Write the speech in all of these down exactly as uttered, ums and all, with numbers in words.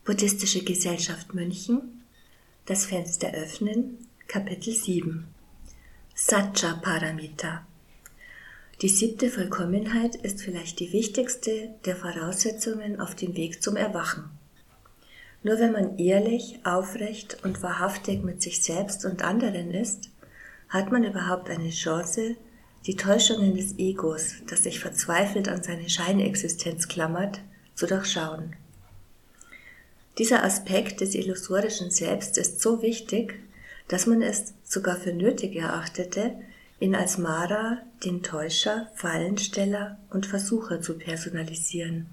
Buddhistische Gesellschaft München, das Fenster öffnen, Kapitel sieben. Satcha-Paramita. Die siebte Vollkommenheit ist vielleicht die wichtigste der Voraussetzungen auf dem Weg zum Erwachen. Nur wenn man ehrlich, aufrecht und wahrhaftig mit sich selbst und anderen ist, hat man überhaupt eine Chance, die Täuschungen des Egos, das sich verzweifelt an seine Scheinexistenz klammert, zu durchschauen. Dieser Aspekt des illusorischen Selbst ist so wichtig, dass man es sogar für nötig erachtete, ihn als Mara, den Täuscher, Fallensteller und Versucher zu personalisieren.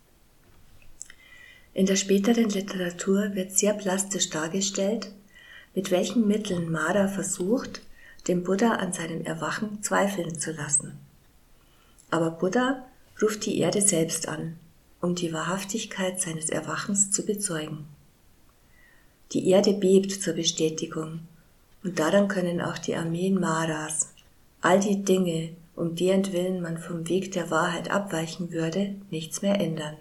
In der späteren Literatur wird sehr plastisch dargestellt, mit welchen Mitteln Mara versucht, den Buddha an seinem Erwachen zweifeln zu lassen. Aber Buddha ruft die Erde selbst an, um die Wahrhaftigkeit seines Erwachens zu bezeugen. Die Erde bebt zur Bestätigung, und daran können auch die Armeen Maras, all die Dinge, um deren Willen man vom Weg der Wahrheit abweichen würde, nichts mehr ändern.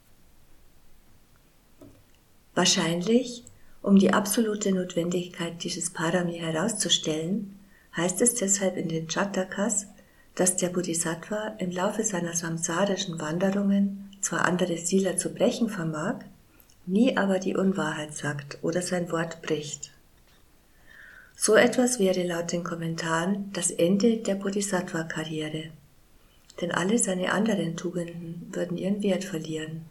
Wahrscheinlich, um die absolute Notwendigkeit dieses Parami herauszustellen, heißt es deshalb in den Jatakas, dass der Bodhisattva im Laufe seiner samsarischen Wanderungen zwar andere Sila zu brechen vermag, nie aber die Unwahrheit sagt oder sein Wort bricht. So etwas wäre laut den Kommentaren das Ende der Bodhisattva-Karriere, denn alle seine anderen Tugenden würden ihren Wert verlieren.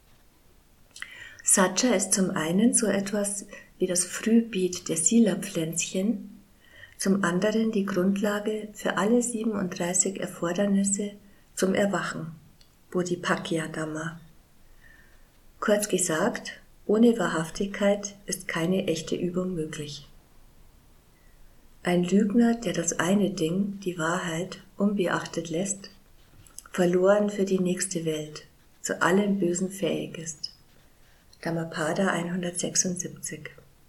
Satcha ist zum einen so etwas wie das Frühbeet der Sila-Pflänzchen, zum anderen die Grundlage für alle siebenunddreißig Erfordernisse zum Erwachen, Bodhipakya-Dhamma. Kurz gesagt, ohne Wahrhaftigkeit ist keine echte Übung möglich. Ein Lügner, der das eine Ding, die Wahrheit, unbeachtet lässt, verloren für die nächste Welt, zu allem Bösen fähig ist. Dhammapada hundertsechsundsiebzig.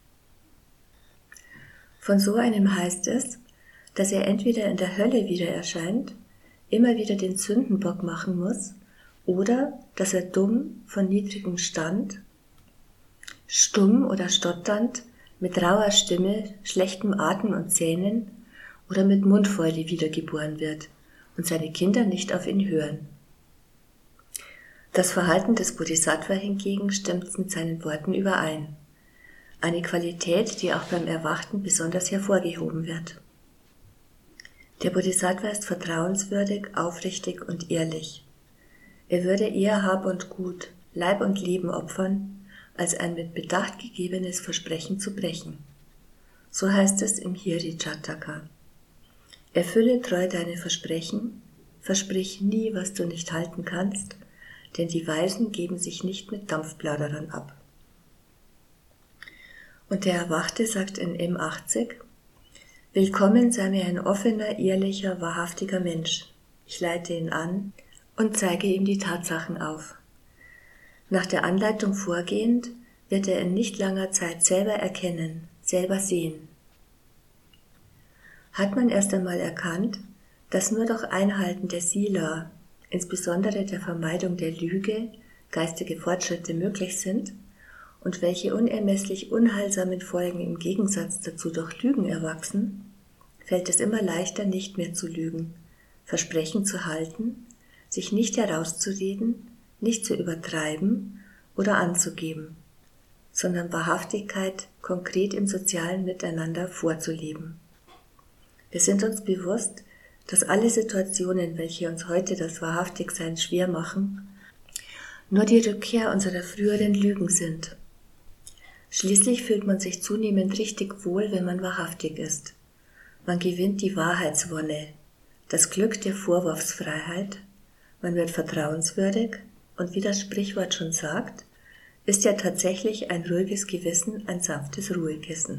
Von so einem heißt es, dass er entweder in der Hölle wieder erscheint, immer wieder den Sündenbock machen muss, oder dass er dumm, von niedrigem Stand, stumm oder stotternd, mit rauer Stimme, schlechtem Atem und Zähnen oder mit Mundfäule wiedergeboren wird und seine Kinder nicht auf ihn hören. Das Verhalten des Bodhisattva hingegen stimmt mit seinen Worten überein. Eine Qualität, die auch beim Erwachten besonders hervorgehoben wird. Der Bodhisattva ist vertrauenswürdig, aufrichtig und ehrlich. Er würde eher Hab und Gut, Leib und Leben opfern, als ein mit Bedacht gegebenes Versprechen zu brechen. So heißt es im Hiri-Jataka. Erfülle treu deine Versprechen, versprich nie, was du nicht halten kannst, denn die Weisen geben sich nicht mit Dampfplauderern ab. Und der Erwachte sagt in M achtzig, Willkommen sei mir ein offener, ehrlicher, wahrhaftiger Mensch. Ich leite ihn an und zeige ihm die Tatsachen auf. Nach der Anleitung vorgehend wird er in nicht langer Zeit selber erkennen, selber sehen. Hat man erst einmal erkannt, dass nur durch Einhalten der Sila, insbesondere der Vermeidung der Lüge, geistige Fortschritte möglich sind und welche unermesslich unheilsamen Folgen im Gegensatz dazu durch Lügen erwachsen, fällt es immer leichter, nicht mehr zu lügen, Versprechen zu halten, sich nicht herauszureden, nicht zu übertreiben oder anzugeben, sondern Wahrhaftigkeit konkret im sozialen Miteinander vorzuleben. Wir sind uns bewusst, dass alle Situationen, welche uns heute das Wahrhaftigsein schwer machen, nur die Rückkehr unserer früheren Lügen sind. Schließlich fühlt man sich zunehmend richtig wohl, wenn man wahrhaftig ist. Man gewinnt die Wahrheitswonne, das Glück der Vorwurfsfreiheit, man wird vertrauenswürdig und wie das Sprichwort schon sagt, ist ja tatsächlich ein ruhiges Gewissen ein sanftes Ruhekissen.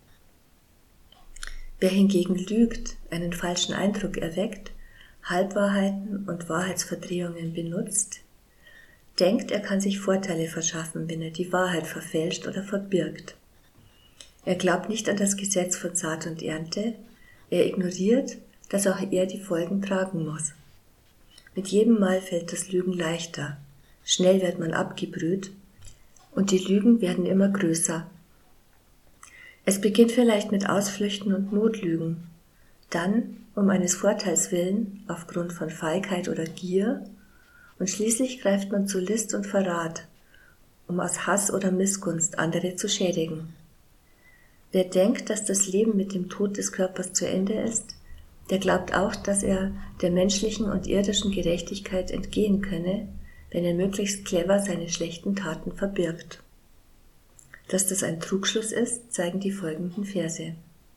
Wer hingegen lügt, einen falschen Eindruck erweckt, Halbwahrheiten und Wahrheitsverdrehungen benutzt, denkt, er kann sich Vorteile verschaffen, wenn er die Wahrheit verfälscht oder verbirgt. Er glaubt nicht an das Gesetz von Saat und Ernte, er ignoriert, dass auch er die Folgen tragen muss. Mit jedem Mal fällt das Lügen leichter, schnell wird man abgebrüht, und die Lügen werden immer größer. Es beginnt vielleicht mit Ausflüchten und Notlügen, dann um eines Vorteils willen, aufgrund von Feigheit oder Gier, und schließlich greift man zu List und Verrat, um aus Hass oder Missgunst andere zu schädigen. Wer denkt, dass das Leben mit dem Tod des Körpers zu Ende ist, der glaubt auch, dass er der menschlichen und irdischen Gerechtigkeit entgehen könne, wenn er möglichst clever seine schlechten Taten verbirgt. Dass das ein Trugschluss ist, zeigen die folgenden Verse.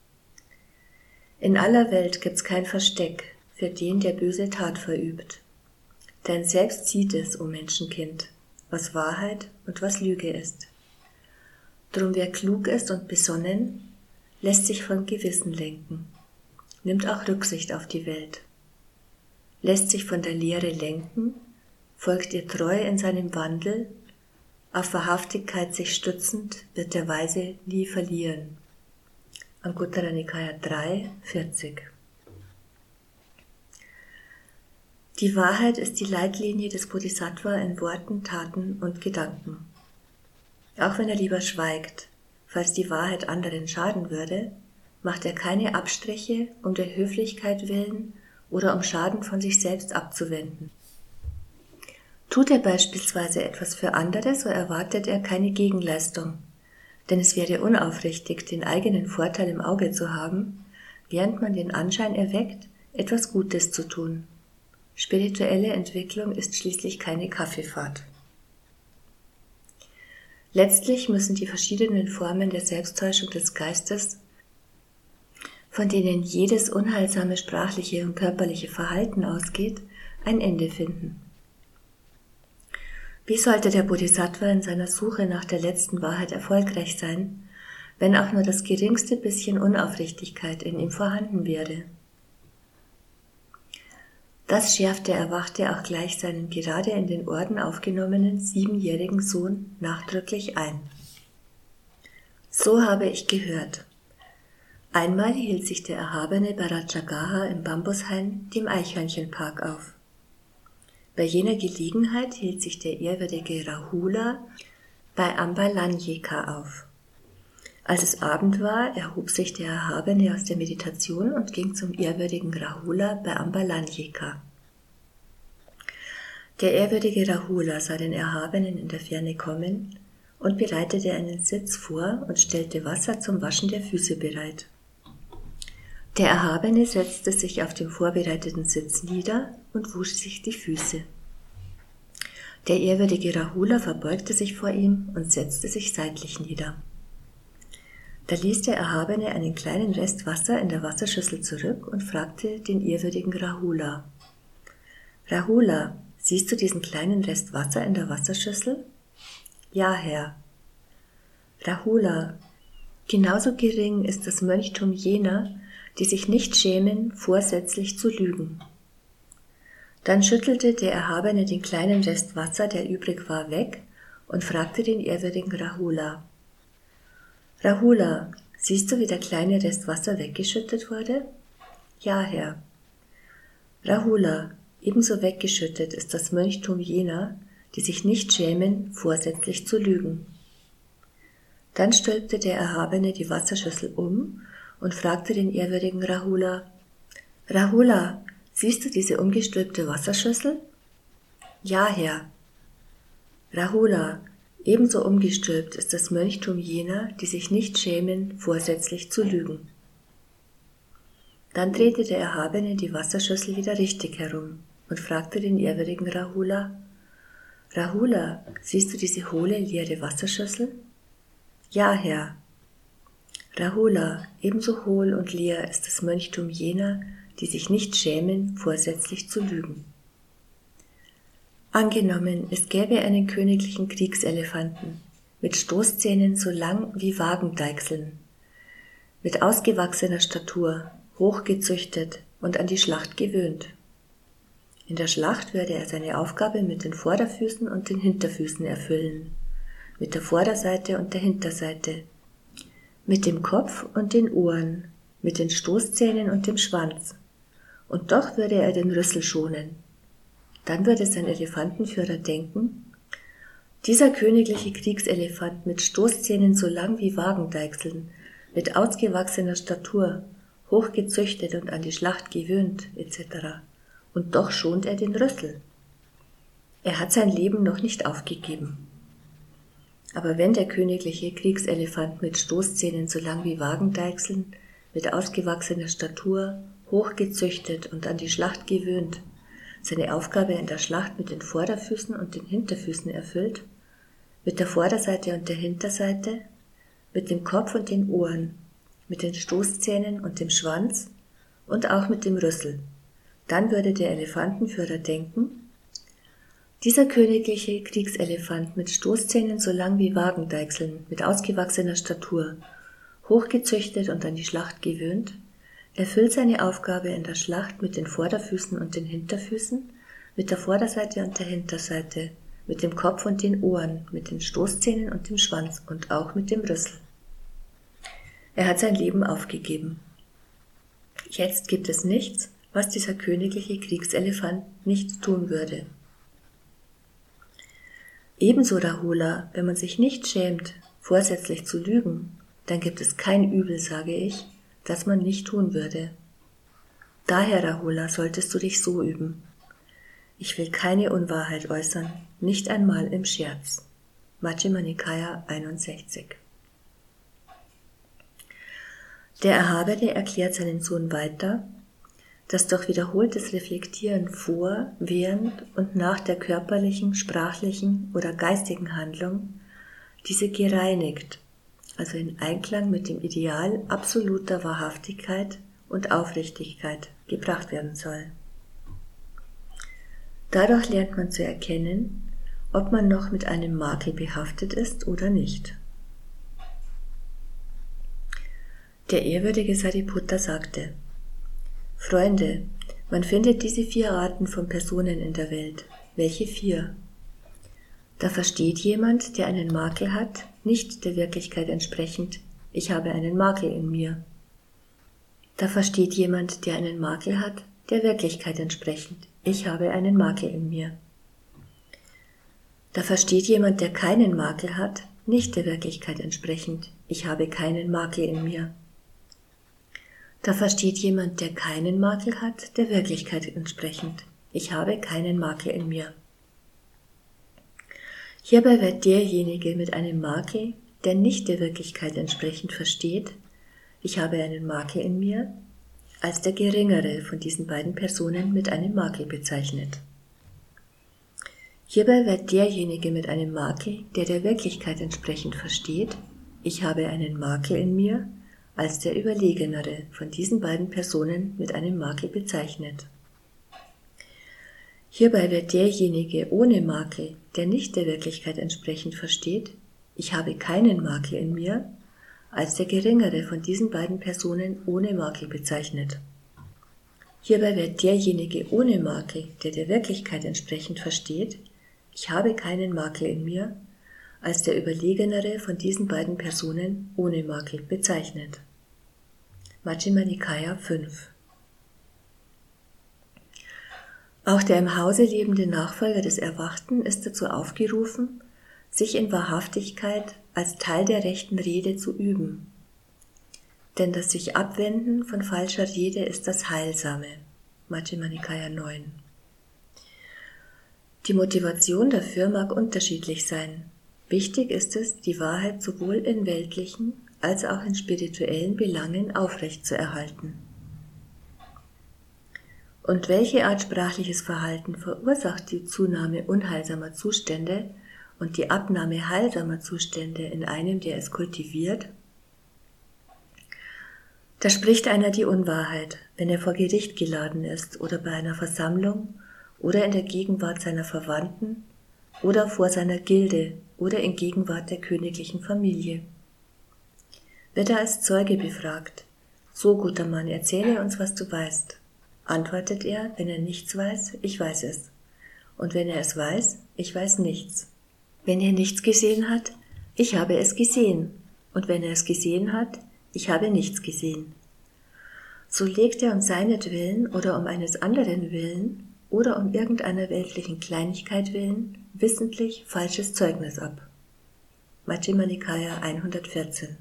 In aller Welt gibt's kein Versteck für den, der böse Tat verübt. Denn selbst sieht es, o Menschenkind, was Wahrheit und was Lüge ist. Drum wer klug ist und besonnen, lässt sich von Gewissen lenken, nimmt auch Rücksicht auf die Welt, lässt sich von der Lehre lenken, folgt ihr treu in seinem Wandel, auf Wahrhaftigkeit sich stützend, wird der Weise nie verlieren. Anguttara Nikaya drei, vierzig. Die Wahrheit ist die Leitlinie des Bodhisattva in Worten, Taten und Gedanken. Auch wenn er lieber schweigt, falls die Wahrheit anderen schaden würde, macht er keine Abstriche um der Höflichkeit willen oder um Schaden von sich selbst abzuwenden. Tut er beispielsweise etwas für andere, so erwartet er keine Gegenleistung, denn es wäre unaufrichtig, den eigenen Vorteil im Auge zu haben, während man den Anschein erweckt, etwas Gutes zu tun. Spirituelle Entwicklung ist schließlich keine Kaffeefahrt. Letztlich müssen die verschiedenen Formen der Selbsttäuschung des Geistes, von denen jedes unheilsame sprachliche und körperliche Verhalten ausgeht, ein Ende finden. Wie sollte der Bodhisattva in seiner Suche nach der letzten Wahrheit erfolgreich sein, wenn auch nur das geringste bisschen Unaufrichtigkeit in ihm vorhanden wäre? Das schärfte Erwachte auch gleich seinen gerade in den Orden aufgenommenen siebenjährigen Sohn nachdrücklich ein. So habe ich gehört. Einmal hielt sich der erhabene bei Ratchagaha im Bambushain, dem Eichhörnchenpark, auf. Bei jener Gelegenheit hielt sich der ehrwürdige Rahula bei Ambalanyika auf. Als es Abend war, erhob sich der Erhabene aus der Meditation und ging zum ehrwürdigen Rahula bei Ambalanyika. Der ehrwürdige Rahula sah den Erhabenen in der Ferne kommen und bereitete einen Sitz vor und stellte Wasser zum Waschen der Füße bereit. Der Erhabene setzte sich auf dem vorbereiteten Sitz nieder und wusch sich die Füße. Der ehrwürdige Rahula verbeugte sich vor ihm und setzte sich seitlich nieder. Da ließ der Erhabene einen kleinen Rest Wasser in der Wasserschüssel zurück und fragte den ehrwürdigen Rahula: Rahula, siehst du diesen kleinen Rest Wasser in der Wasserschüssel? Ja, Herr. Rahula, genauso gering ist das Mönchtum jener, die sich nicht schämen, vorsätzlich zu lügen. Dann schüttelte der Erhabene den kleinen Rest Wasser, der übrig war, weg und fragte den ehrwürdigen Rahula: Rahula, siehst du, wie der kleine Rest Wasser weggeschüttet wurde? Ja, Herr. Rahula, ebenso weggeschüttet ist das Mönchtum jener, die sich nicht schämen, vorsätzlich zu lügen. Dann stülpte der Erhabene die Wasserschüssel um und fragte den ehrwürdigen Rahula: Rahula, siehst du diese umgestülpte Wasserschüssel? Ja, Herr. Rahula, ebenso umgestülpt ist das Mönchtum jener, die sich nicht schämen, vorsätzlich zu lügen. Dann drehte der Erhabene die Wasserschüssel wieder richtig herum und fragte den ehrwürdigen Rahula: Rahula, siehst du diese hohle, leere Wasserschüssel? Ja, Herr. Rahula, ebenso hohl und leer ist das Mönchtum jener, die sich nicht schämen, vorsätzlich zu lügen. Angenommen, es gäbe einen königlichen Kriegselefanten, mit Stoßzähnen so lang wie Wagendeichseln, mit ausgewachsener Statur, hochgezüchtet und an die Schlacht gewöhnt. In der Schlacht würde er seine Aufgabe mit den Vorderfüßen und den Hinterfüßen erfüllen, mit der Vorderseite und der Hinterseite, mit dem Kopf und den Ohren, mit den Stoßzähnen und dem Schwanz. Und doch würde er den Rüssel schonen. Dann würde sein Elefantenführer denken: Dieser königliche Kriegselefant mit Stoßzähnen so lang wie Wagendeichseln, mit ausgewachsener Statur, hochgezüchtet und an die Schlacht gewöhnt, et cetera. Und doch schont er den Rüssel. Er hat sein Leben noch nicht aufgegeben. Aber wenn der königliche Kriegselefant mit Stoßzähnen so lang wie Wagendeichseln, mit ausgewachsener Statur, hochgezüchtet und an die Schlacht gewöhnt, seine Aufgabe in der Schlacht mit den Vorderfüßen und den Hinterfüßen erfüllt, mit der Vorderseite und der Hinterseite, mit dem Kopf und den Ohren, mit den Stoßzähnen und dem Schwanz und auch mit dem Rüssel, dann würde der Elefantenführer denken: Dieser königliche Kriegselefant mit Stoßzähnen so lang wie Wagendeichseln, mit ausgewachsener Statur, hochgezüchtet und an die Schlacht gewöhnt, erfüllt seine Aufgabe in der Schlacht mit den Vorderfüßen und den Hinterfüßen, mit der Vorderseite und der Hinterseite, mit dem Kopf und den Ohren, mit den Stoßzähnen und dem Schwanz und auch mit dem Rüssel. Er hat sein Leben aufgegeben. Jetzt gibt es nichts, was dieser königliche Kriegselefant nicht tun würde. Ebenso, Rahula, wenn man sich nicht schämt, vorsätzlich zu lügen, dann gibt es kein Übel, sage ich, das man nicht tun würde. Daher, Rahula, solltest du dich so üben. Ich will keine Unwahrheit äußern, nicht einmal im Scherz. Majjhima Nikaya einundsechzig. Der Erhabene erklärt seinen Sohn weiter, dass durch wiederholtes Reflektieren vor, während und nach der körperlichen, sprachlichen oder geistigen Handlung diese gereinigt, also in Einklang mit dem Ideal absoluter Wahrhaftigkeit und Aufrichtigkeit gebracht werden soll. Dadurch lernt man zu erkennen, ob man noch mit einem Makel behaftet ist oder nicht. Der ehrwürdige Sariputta sagte: Freunde, man findet diese vier Arten von Personen in der Welt. Welche vier? Da versteht jemand, der einen Makel hat, nicht der Wirklichkeit entsprechend: Ich habe einen Makel in mir. Da versteht jemand, der einen Makel hat, der Wirklichkeit entsprechend: Ich habe einen Makel in mir. Da versteht jemand, der keinen Makel hat, nicht der Wirklichkeit entsprechend: Ich habe keinen Makel in mir. Da versteht jemand, der keinen Makel hat, der Wirklichkeit entsprechend: Ich habe keinen Makel in mir. Hierbei wird derjenige mit einem Makel, der nicht der Wirklichkeit entsprechend versteht: Ich habe einen Makel in mir, als der geringere von diesen beiden Personen mit einem Makel bezeichnet. Hierbei wird derjenige mit einem Makel, der der Wirklichkeit entsprechend versteht: Ich habe einen Makel in mir, als der überlegenere von diesen beiden Personen mit einem Makel bezeichnet. Hierbei wird derjenige ohne Makel, der nicht der Wirklichkeit entsprechend versteht: Ich habe keinen Makel in mir, als der geringere von diesen beiden Personen ohne Makel bezeichnet. Hierbei wird derjenige ohne Makel, der der Wirklichkeit entsprechend versteht: Ich habe keinen Makel in mir, als der überlegenere von diesen beiden Personen ohne Makel bezeichnet. Majjhima Nikaya fünf. Auch der im Hause lebende Nachfolger des Erwachten ist dazu aufgerufen, sich in Wahrhaftigkeit als Teil der rechten Rede zu üben. Denn das sich Abwenden von falscher Rede ist das Heilsame. Majjhima Nikaya neun. Die Motivation dafür mag unterschiedlich sein. Wichtig ist es, die Wahrheit sowohl in weltlichen als auch in spirituellen Belangen aufrechtzuerhalten. Und welche Art sprachliches Verhalten verursacht die Zunahme unheilsamer Zustände und die Abnahme heilsamer Zustände in einem, der es kultiviert? Da spricht einer die Unwahrheit, wenn er vor Gericht geladen ist oder bei einer Versammlung oder in der Gegenwart seiner Verwandten oder vor seiner Gilde oder in Gegenwart der königlichen Familie. Wird er als Zeuge befragt: So, guter Mann, erzähle uns, was du weißt. Antwortet er, wenn er nichts weiß: Ich weiß es. Und wenn er es weiß: Ich weiß nichts. Wenn er nichts gesehen hat: Ich habe es gesehen. Und wenn er es gesehen hat: Ich habe nichts gesehen. So legt er um seinetwillen oder um eines anderen Willen oder um irgendeiner weltlichen Kleinigkeit willen wissentlich falsches Zeugnis ab. Majjhima Nikaya hundertvierzehn.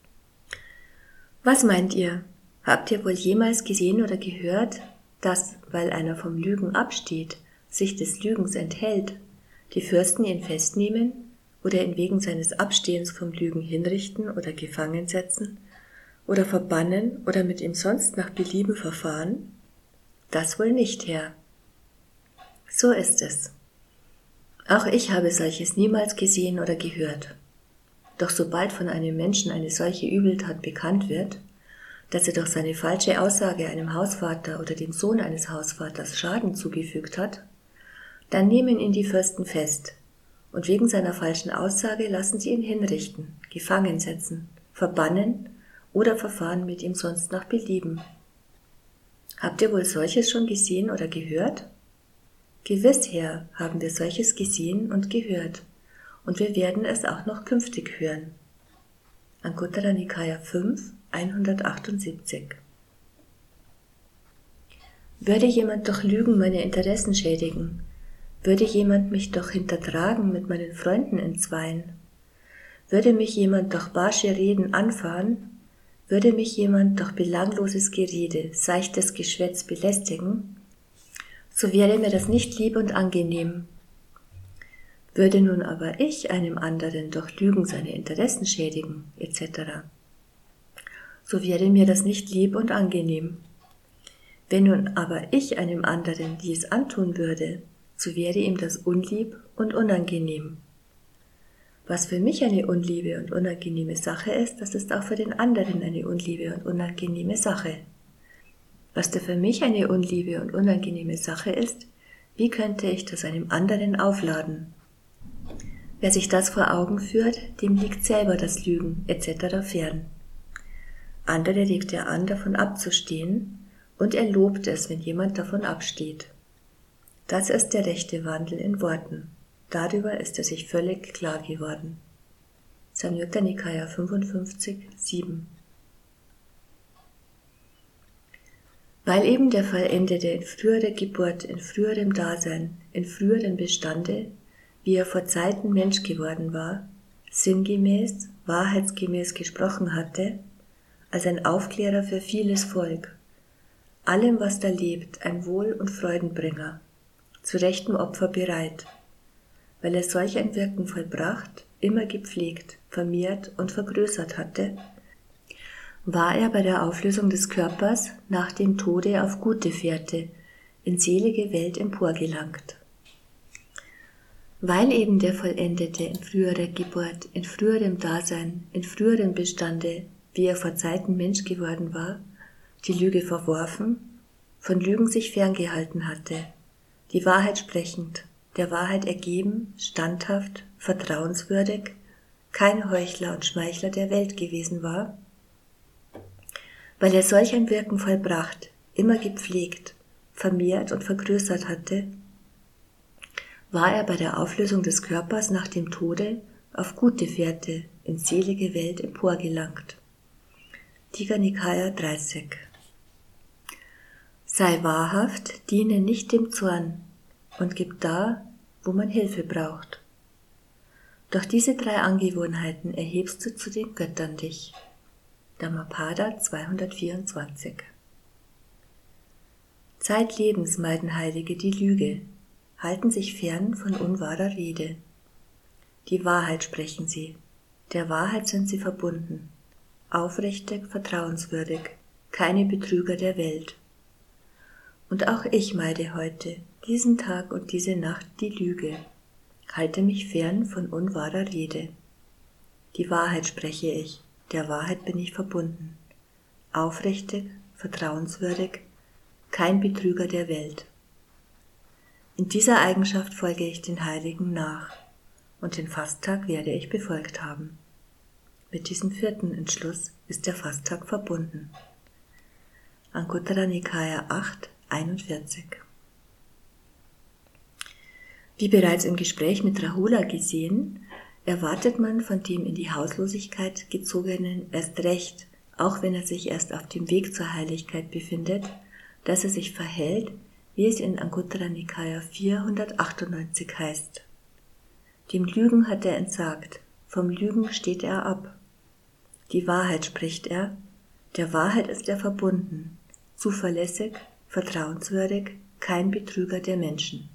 Was meint ihr? Habt ihr wohl jemals gesehen oder gehört, dass, weil einer vom Lügen absteht, sich des Lügens enthält, die Fürsten ihn festnehmen oder ihn wegen seines Abstehens vom Lügen hinrichten oder gefangen setzen oder verbannen oder mit ihm sonst nach Belieben verfahren? Das wohl nicht, Herr. So ist es. Auch ich habe solches niemals gesehen oder gehört. Doch sobald von einem Menschen eine solche Übeltat bekannt wird, dass er durch seine falsche Aussage einem Hausvater oder dem Sohn eines Hausvaters Schaden zugefügt hat, dann nehmen ihn die Fürsten fest und wegen seiner falschen Aussage lassen sie ihn hinrichten, gefangen setzen, verbannen oder verfahren mit ihm sonst nach Belieben. Habt ihr wohl solches schon gesehen oder gehört? Gewiss, Herr, haben wir solches gesehen und gehört, und wir werden es auch noch künftig hören. Anguttara Nikaya fünf, hundertachtundsiebzig. Würde jemand durch Lügen meine Interessen schädigen, würde jemand mich durch Hintertragen mit meinen Freunden entzweien, würde mich jemand durch barsche Reden anfahren, würde mich jemand durch belangloses Gerede, seichtes Geschwätz belästigen, so wäre mir das nicht lieb und angenehm. Würde nun aber ich einem anderen durch Lügen seine Interessen schädigen, et cetera, so wäre mir das nicht lieb und angenehm. Wenn nun aber ich einem anderen dies antun würde, so wäre ihm das unlieb und unangenehm. Was für mich eine unliebe und unangenehme Sache ist, das ist auch für den anderen eine unliebe und unangenehme Sache. Was da für mich eine unliebe und unangenehme Sache ist, wie könnte ich das einem anderen aufladen? Wer sich das vor Augen führt, dem liegt selber das Lügen et cetera fern. Andere regt er an, davon abzustehen, und er lobt es, wenn jemand davon absteht. Das ist der rechte Wandel in Worten. Darüber ist er sich völlig klar geworden. Samyutta Nikaya fünfundfünfzig, sieben. Weil eben der Vollendete in früherer Geburt, in früherem Dasein, in früherem Bestande, wie er vor Zeiten Mensch geworden war, sinngemäß, wahrheitsgemäß gesprochen hatte, als ein Aufklärer für vieles Volk, allem, was da lebt, ein Wohl- und Freudenbringer, zu rechtem Opfer bereit, weil er solch ein Wirken vollbracht, immer gepflegt, vermehrt und vergrößert hatte, war er bei der Auflösung des Körpers nach dem Tode auf gute Fährte, in selige Welt emporgelangt. Weil eben der Vollendete in früherer Geburt, in früherem Dasein, in früherem Bestande, wie er vor Zeiten Mensch geworden war, die Lüge verworfen, von Lügen sich ferngehalten hatte, die Wahrheit sprechend, der Wahrheit ergeben, standhaft, vertrauenswürdig, kein Heuchler und Schmeichler der Welt gewesen war, weil er solch ein Wirken vollbracht, immer gepflegt, vermehrt und vergrößert hatte, war er bei der Auflösung des Körpers nach dem Tode auf gute Fährte in selige Welt emporgelangt. Digha Nikaya dreißig. Sei wahrhaft, diene nicht dem Zorn und gib da, wo man Hilfe braucht. Durch diese drei Angewohnheiten erhebst du zu den Göttern dich. Dhammapada zweihundertvierundzwanzig. Zeitlebens meiden Heilige die Lüge, halten sich fern von unwahrer Rede. Die Wahrheit sprechen sie, der Wahrheit sind sie verbunden, aufrichtig, vertrauenswürdig, keine Betrüger der Welt. Und auch ich meide heute, diesen Tag und diese Nacht die Lüge, halte mich fern von unwahrer Rede. Die Wahrheit spreche ich, der Wahrheit bin ich verbunden, aufrichtig, vertrauenswürdig, kein Betrüger der Welt. In dieser Eigenschaft folge ich den Heiligen nach, und den Fasttag werde ich befolgt haben. Mit diesem vierten Entschluss ist der Fasttag verbunden. Anguttara Nikaya acht, einundvierzig. Wie bereits im Gespräch mit Rahula gesehen, erwartet man von dem in die Hauslosigkeit gezogenen erst recht, auch wenn er sich erst auf dem Weg zur Heiligkeit befindet, dass er sich verhält, wie es in Anguttara Nikaya vierhundertachtundneunzig heißt. Dem Lügen hat er entsagt, vom Lügen steht er ab. Die Wahrheit spricht er, der Wahrheit ist er verbunden, zuverlässig, vertrauenswürdig, kein Betrüger der Menschen.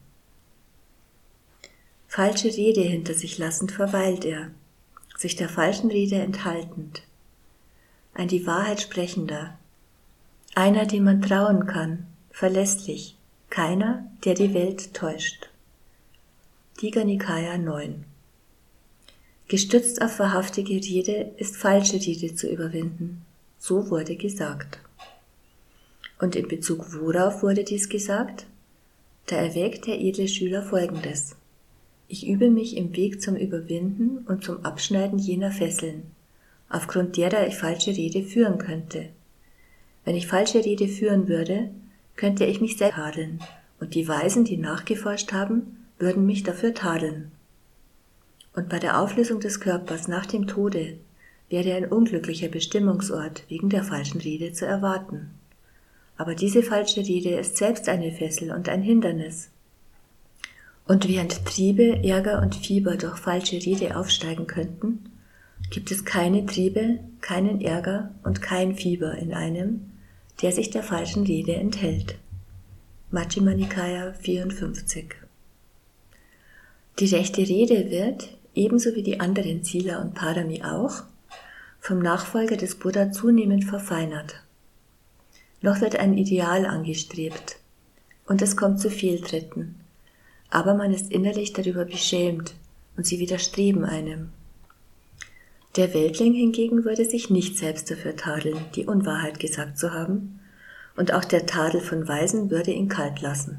Falsche Rede hinter sich lassend verweilt er, sich der falschen Rede enthaltend. Ein die Wahrheit sprechender, einer, dem man trauen kann, verlässlich, keiner, der die Welt täuscht. Digha Nikaya neun. Gestützt auf wahrhaftige Rede ist falsche Rede zu überwinden, so wurde gesagt. Und in Bezug worauf wurde dies gesagt? Da erwägt der edle Schüler Folgendes. Ich übe mich im Weg zum Überwinden und zum Abschneiden jener Fesseln, aufgrund derer ich falsche Rede führen könnte. Wenn ich falsche Rede führen würde, könnte ich mich selbst tadeln, und die Weisen, die nachgeforscht haben, würden mich dafür tadeln. Und bei der Auflösung des Körpers nach dem Tode wäre ein unglücklicher Bestimmungsort wegen der falschen Rede zu erwarten. Aber diese falsche Rede ist selbst eine Fessel und ein Hindernis. Und während Triebe, Ärger und Fieber durch falsche Rede aufsteigen könnten, gibt es keine Triebe, keinen Ärger und kein Fieber in einem, der sich der falschen Rede enthält. Majjhima Nikaya vierundfünfzig. Die rechte Rede wird, ebenso wie die anderen Sila und Parami auch, vom Nachfolger des Buddha zunehmend verfeinert. Noch wird ein Ideal angestrebt, und es kommt zu Fehltritten, aber man ist innerlich darüber beschämt, und sie widerstreben einem. Der Weltling hingegen würde sich nicht selbst dafür tadeln, die Unwahrheit gesagt zu haben, und auch der Tadel von Weisen würde ihn kalt lassen.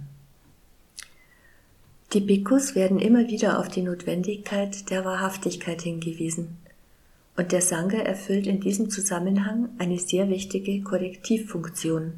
Die Bhikkhus werden immer wieder auf die Notwendigkeit der Wahrhaftigkeit hingewiesen, und der Sangha erfüllt in diesem Zusammenhang eine sehr wichtige Korrektivfunktion.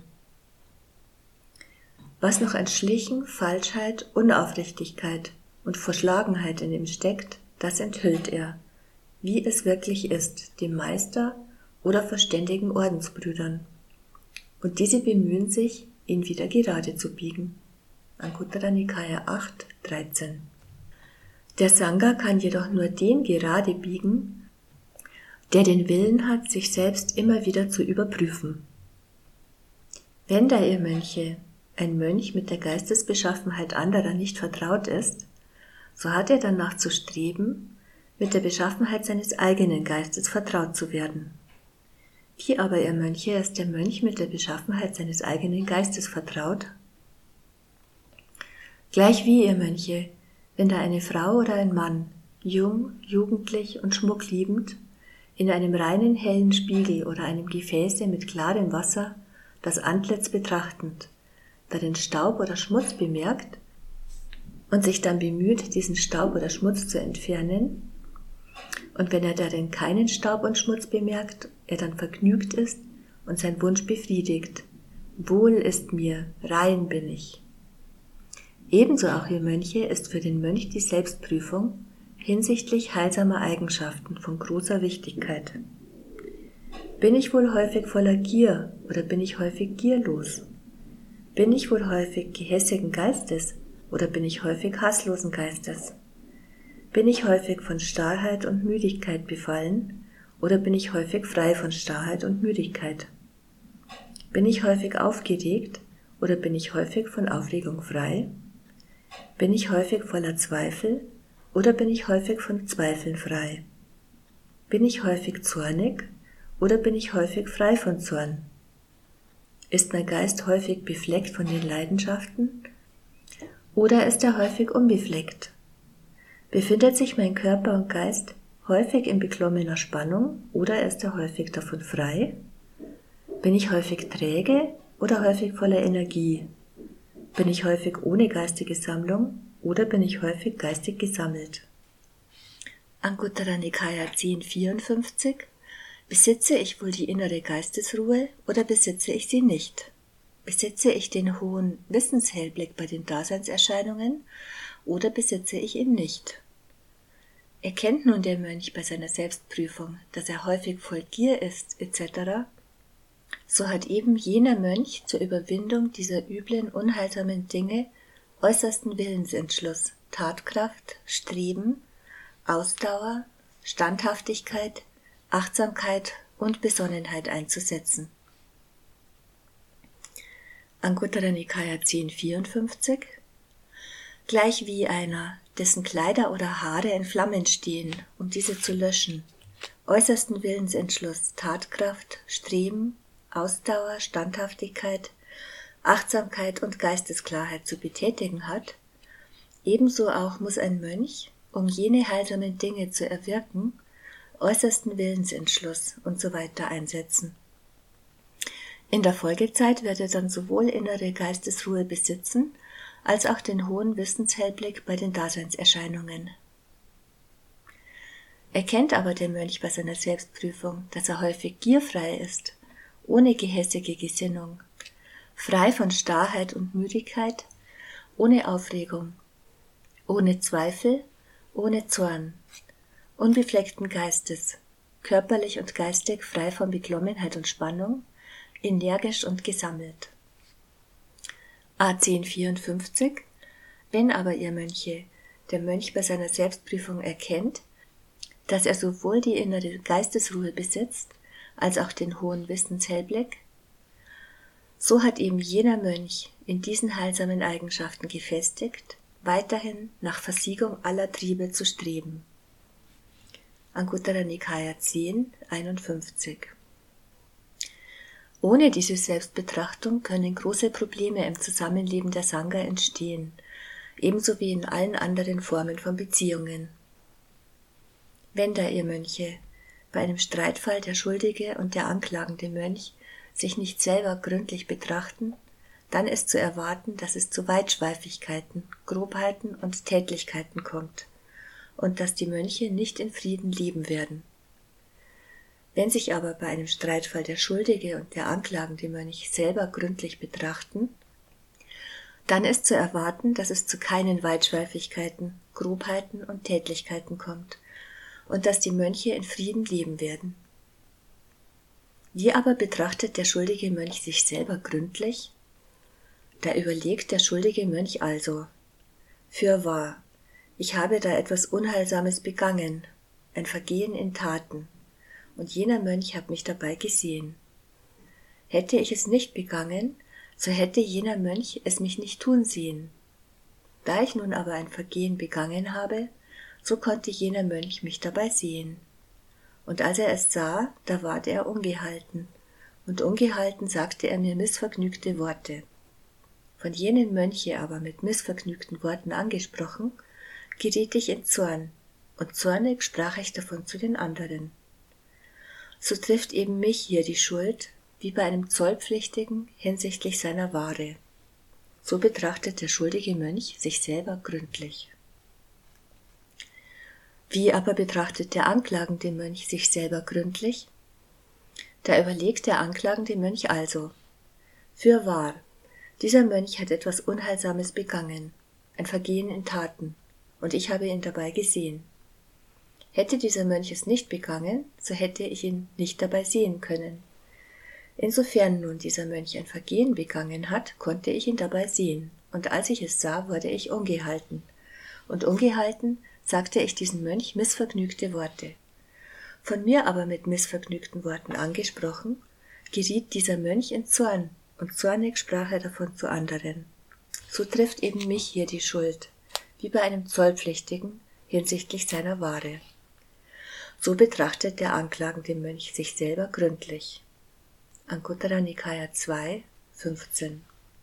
Was noch an Schlichen, Falschheit, Unaufrichtigkeit und Verschlagenheit in ihm steckt, das enthüllt er, wie es wirklich ist, dem Meister oder verständigen Ordensbrüdern. Und diese bemühen sich, ihn wieder gerade zu biegen. Anguttara Nikaya acht, dreizehn. Der Sangha kann jedoch nur den gerade biegen, der den Willen hat, sich selbst immer wieder zu überprüfen. Wenn da ihr Mönche, ein Mönch mit der Geistesbeschaffenheit anderer nicht vertraut ist, so hat er danach zu streben, mit der Beschaffenheit seines eigenen Geistes vertraut zu werden. Wie aber, ihr Mönche, ist der Mönch mit der Beschaffenheit seines eigenen Geistes vertraut? Gleich wie, ihr Mönche, wenn da eine Frau oder ein Mann, jung, jugendlich und schmuckliebend, in einem reinen hellen Spiegel oder einem Gefäße mit klarem Wasser das Antlitz betrachtend, darin Staub oder Schmutz bemerkt und sich dann bemüht, diesen Staub oder Schmutz zu entfernen, und wenn er darin keinen Staub und Schmutz bemerkt, er dann vergnügt ist und sein Wunsch befriedigt. Wohl ist mir, rein bin ich. Ebenso auch, ihr Mönche, ist für den Mönch die Selbstprüfung hinsichtlich heilsamer Eigenschaften von großer Wichtigkeit. Bin ich wohl häufig voller Gier oder bin ich häufig gierlos? Bin ich wohl häufig gehässigen Geistes oder bin ich häufig hasslosen Geistes? Bin ich häufig von Starrheit und Müdigkeit befallen oder bin ich häufig frei von Starrheit und Müdigkeit? Bin ich häufig aufgeregt oder bin ich häufig von Aufregung frei? Bin ich häufig voller Zweifel oder bin ich häufig von Zweifeln frei? Bin ich häufig zornig oder bin ich häufig frei von Zorn? Ist mein Geist häufig befleckt von den Leidenschaften oder ist er häufig unbefleckt? Befindet sich mein Körper und Geist häufig in beklommener Spannung oder ist er häufig davon frei? Bin ich häufig träge oder häufig voller Energie? Bin ich häufig ohne geistige Sammlung oder bin ich häufig geistig gesammelt? Anguttara Nikaya zehn, vierundfünfzig. Besitze ich wohl die innere Geistesruhe oder besitze ich sie nicht? Besitze ich den hohen Wissenshellblick bei den Daseinserscheinungen oder besitze ich ihn nicht? Erkennt nun der Mönch bei seiner Selbstprüfung, dass er häufig voll Gier ist, et cetera? so hat eben jener Mönch zur Überwindung dieser üblen, unheilsamen Dinge äußersten Willensentschluss, Tatkraft, Streben, Ausdauer, Standhaftigkeit, Achtsamkeit und Besonnenheit einzusetzen. Anguttara Nikaya zehn vierundfünfzig. Gleich wie einer, dessen Kleider oder Haare in Flammen stehen, um diese zu löschen, äußersten Willensentschluss, Tatkraft, Streben, Ausdauer, Standhaftigkeit, Achtsamkeit und Geistesklarheit zu betätigen hat, ebenso auch muss ein Mönch, um jene heilsamen Dinge zu erwirken, äußersten Willensentschluss und so weiter einsetzen. In der Folgezeit wird er dann sowohl innere Geistesruhe besitzen, als auch den hohen Wissenshellblick bei den Daseinserscheinungen. Erkennt aber der Mönch bei seiner Selbstprüfung, dass er häufig gierfrei ist, ohne gehässige Gesinnung, frei von Starrheit und Müdigkeit, ohne Aufregung, ohne Zweifel, ohne Zorn, unbefleckten Geistes, körperlich und geistig frei von Beklommenheit und Spannung, energisch und gesammelt. A zehn vierundfünfzig. Wenn aber ihr Mönche, der Mönch bei seiner Selbstprüfung erkennt, dass er sowohl die innere Geistesruhe besitzt, als auch den hohen Wissenshellblick, so hat eben jener Mönch in diesen heilsamen Eigenschaften gefestigt, weiterhin nach Versiegung aller Triebe zu streben. Anguttara Nikaya zehn einundfünfzig. Ohne diese Selbstbetrachtung können große Probleme im Zusammenleben der Sangha entstehen, ebenso wie in allen anderen Formen von Beziehungen. Wenn da ihr Mönche bei einem Streitfall der Schuldige und der anklagende Mönch sich nicht selber gründlich betrachten, dann ist zu erwarten, dass es zu Weitschweifigkeiten, Grobheiten und Tätlichkeiten kommt und dass die Mönche nicht in Frieden leben werden. Wenn sich aber bei einem Streitfall der Schuldige und der anklagende Mönch selber gründlich betrachten, dann ist zu erwarten, dass es zu keinen Weitschweifigkeiten, Grobheiten und Tätlichkeiten kommt und dass die Mönche in Frieden leben werden. Wie aber betrachtet der schuldige Mönch sich selber gründlich? Da überlegt der schuldige Mönch also: Fürwahr, ich habe da etwas Unheilsames begangen, ein Vergehen in Taten, und jener Mönch hat mich dabei gesehen. Hätte ich es nicht begangen, so hätte jener Mönch es mich nicht tun sehen. Da ich nun aber ein Vergehen begangen habe, so konnte jener Mönch mich dabei sehen. Und als er es sah, da ward er ungehalten, und ungehalten sagte er mir missvergnügte Worte. Von jenen Mönche aber mit missvergnügten Worten angesprochen, geriet ich in Zorn, und zornig sprach ich davon zu den anderen. So trifft eben mich hier die Schuld, wie bei einem Zollpflichtigen hinsichtlich seiner Ware. So betrachtet der schuldige Mönch sich selber gründlich. Wie aber betrachtet der anklagende Mönch sich selber gründlich? Da überlegt der anklagende Mönch also: Fürwahr, dieser Mönch hat etwas Unheilsames begangen, ein Vergehen in Taten, und ich habe ihn dabei gesehen. Hätte dieser Mönch es nicht begangen, so hätte ich ihn nicht dabei sehen können. Insofern nun dieser Mönch ein Vergehen begangen hat, konnte ich ihn dabei sehen, und als ich es sah, wurde ich ungehalten. Und ungehalten sagte ich diesem Mönch missvergnügte Worte. Von mir aber mit missvergnügten Worten angesprochen, geriet dieser Mönch in Zorn, und zornig sprach er davon zu anderen. So trifft eben mich hier die Schuld, wie bei einem Zollpflichtigen hinsichtlich seiner Ware. So betrachtet der anklagende Mönch sich selber gründlich. Anguttara Nikaya zwei fünfzehn.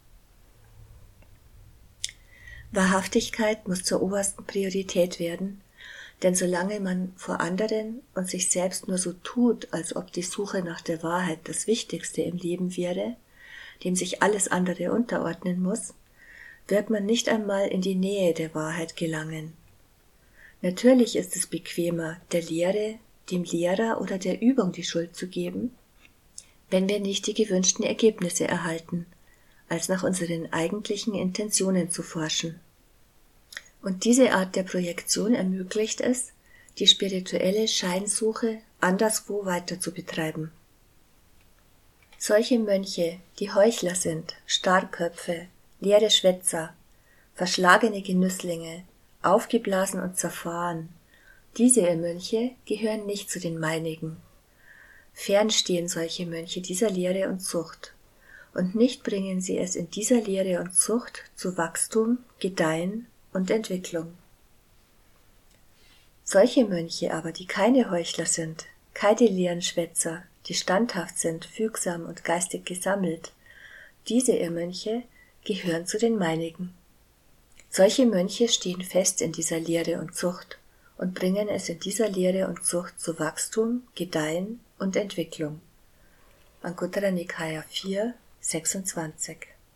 Wahrhaftigkeit muss zur obersten Priorität werden, denn solange man vor anderen und sich selbst nur so tut, als ob die Suche nach der Wahrheit das Wichtigste im Leben wäre, dem sich alles andere unterordnen muss, wird man nicht einmal in die Nähe der Wahrheit gelangen. Natürlich ist es bequemer, der Lehre, dem Lehrer oder der Übung die Schuld zu geben, wenn wir nicht die gewünschten Ergebnisse erhalten, als nach unseren eigentlichen Intentionen zu forschen. Und diese Art der Projektion ermöglicht es, die spirituelle Scheinsuche anderswo weiter zu betreiben. Solche Mönche, die Heuchler sind, Starrköpfe, leere Schwätzer, verschlagene Genüsslinge, aufgeblasen und zerfahren, diese ihr Mönche gehören nicht zu den meinigen. Fern stehen solche Mönche dieser Lehre und Zucht, und nicht bringen sie es in dieser Lehre und Zucht zu Wachstum, Gedeihen und Entwicklung. Solche Mönche aber, die keine Heuchler sind, keine leeren Schwätzer, die standhaft sind, fügsam und geistig gesammelt, diese ihr Mönche gehören zu den meinigen. Solche Mönche stehen fest in dieser Lehre und Zucht und bringen es in dieser Lehre und Zucht zu Wachstum, Gedeihen und Entwicklung. Anguttara Nikaya vier, sechsundzwanzig.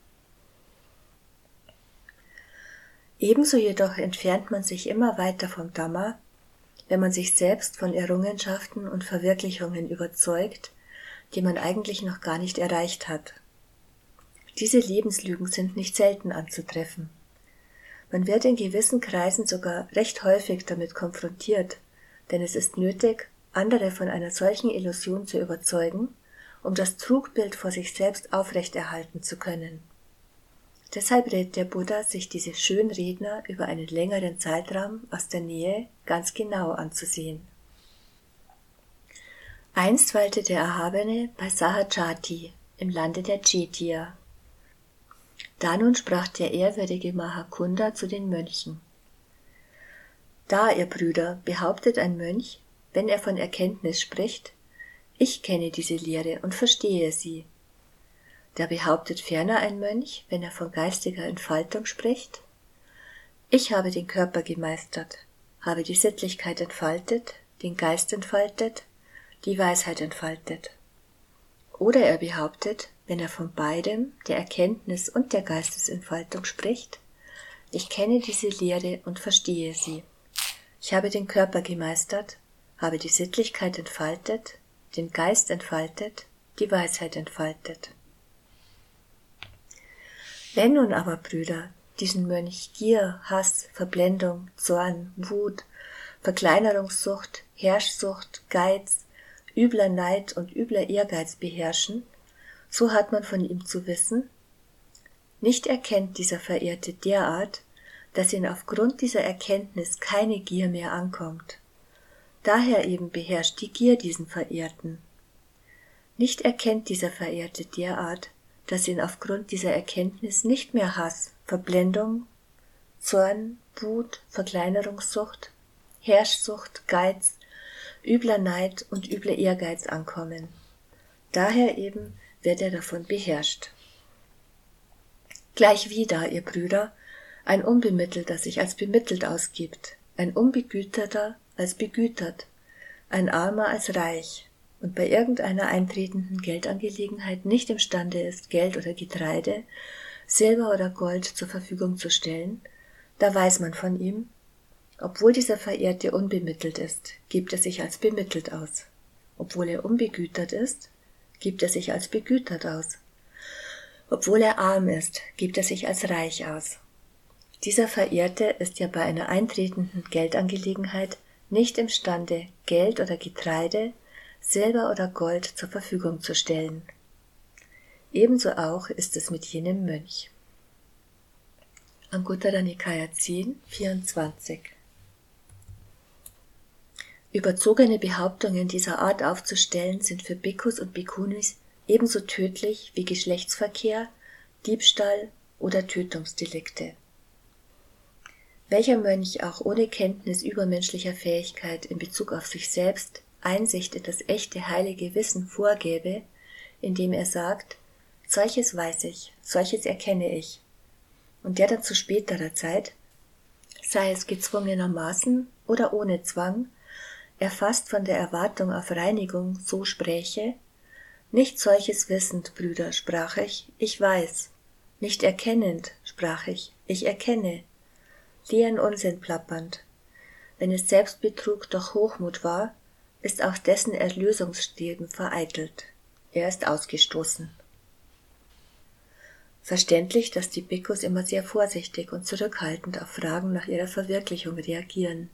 Ebenso jedoch entfernt man sich immer weiter vom Dhamma, wenn man sich selbst von Errungenschaften und Verwirklichungen überzeugt, die man eigentlich noch gar nicht erreicht hat. Diese Lebenslügen sind nicht selten anzutreffen. Man wird in gewissen Kreisen sogar recht häufig damit konfrontiert, denn es ist nötig, andere von einer solchen Illusion zu überzeugen, um das Trugbild vor sich selbst aufrechterhalten zu können. Deshalb rät der Buddha, sich diese Schönredner über einen längeren Zeitraum aus der Nähe ganz genau anzusehen. Einst weilte der Erhabene bei Sahajati im Lande der Chetya. Da nun sprach der ehrwürdige Mahakunda zu den Mönchen. Da, ihr Brüder, behauptet ein Mönch, wenn er von Erkenntnis spricht, ich kenne diese Lehre und verstehe sie. Da behauptet ferner ein Mönch, wenn er von geistiger Entfaltung spricht, ich habe den Körper gemeistert, habe die Sittlichkeit entfaltet, den Geist entfaltet, die Weisheit entfaltet. Oder er behauptet, wenn er von beidem, der Erkenntnis und der Geistesentfaltung spricht, ich kenne diese Lehre und verstehe sie. Ich habe den Körper gemeistert, habe die Sittlichkeit entfaltet, den Geist entfaltet, die Weisheit entfaltet. Wenn nun aber, Brüder, diesen Mönch Gier, Hass, Verblendung, Zorn, Wut, Verkleinerungssucht, Herrschsucht, Geiz, übler Neid und übler Ehrgeiz beherrschen, so hat man von ihm zu wissen, nicht erkennt dieser Verehrte derart, dass ihn aufgrund dieser Erkenntnis keine Gier mehr ankommt. Daher eben beherrscht die Gier diesen Verehrten. Nicht erkennt dieser Verehrte derart, dass ihn aufgrund dieser Erkenntnis nicht mehr Hass, Verblendung, Zorn, Wut, Verkleinerungssucht, Herrschsucht, Geiz, übler Neid und übler Ehrgeiz ankommen. Daher eben wird er davon beherrscht. Gleichwie da, ihr Brüder, ein Unbemittelter sich als bemittelt ausgibt, ein Unbegüterter als begütert, ein Armer als reich, und bei irgendeiner eintretenden Geldangelegenheit nicht imstande ist, Geld oder Getreide, Silber oder Gold zur Verfügung zu stellen, da weiß man von ihm, obwohl dieser Verehrte unbemittelt ist, gibt er sich als bemittelt aus. Obwohl er unbegütert ist, gibt er sich als begütert aus. Obwohl er arm ist, gibt er sich als reich aus. Dieser Verehrte ist ja bei einer eintretenden Geldangelegenheit nicht imstande, Geld oder Getreide, Silber oder Gold zur Verfügung zu stellen. Ebenso auch ist es mit jenem Mönch. Anguttara Nikaya zehn, vierundzwanzig. Überzogene Behauptungen dieser Art aufzustellen sind für Bhikkhus und Bhikkhunis ebenso tödlich wie Geschlechtsverkehr, Diebstahl oder Tötungsdelikte. Welcher Mönch auch ohne Kenntnis übermenschlicher Fähigkeit in Bezug auf sich selbst Einsicht in das echte heilige Wissen vorgäbe, indem er sagt, solches weiß ich, solches erkenne ich, und der dann zu späterer Zeit, sei es gezwungenermaßen oder ohne Zwang, erfasst von der Erwartung auf Reinigung, so spräche, nicht solches wissend, Brüder, sprach ich, ich weiß, nicht erkennend, sprach ich, ich erkenne, leeren Unsinn plappernd, wenn es Selbstbetrug doch Hochmut war, ist auch dessen Erlösungsstreben vereitelt. Er ist ausgestoßen. Verständlich, dass die Bhikkhus immer sehr vorsichtig und zurückhaltend auf Fragen nach ihrer Verwirklichung reagieren.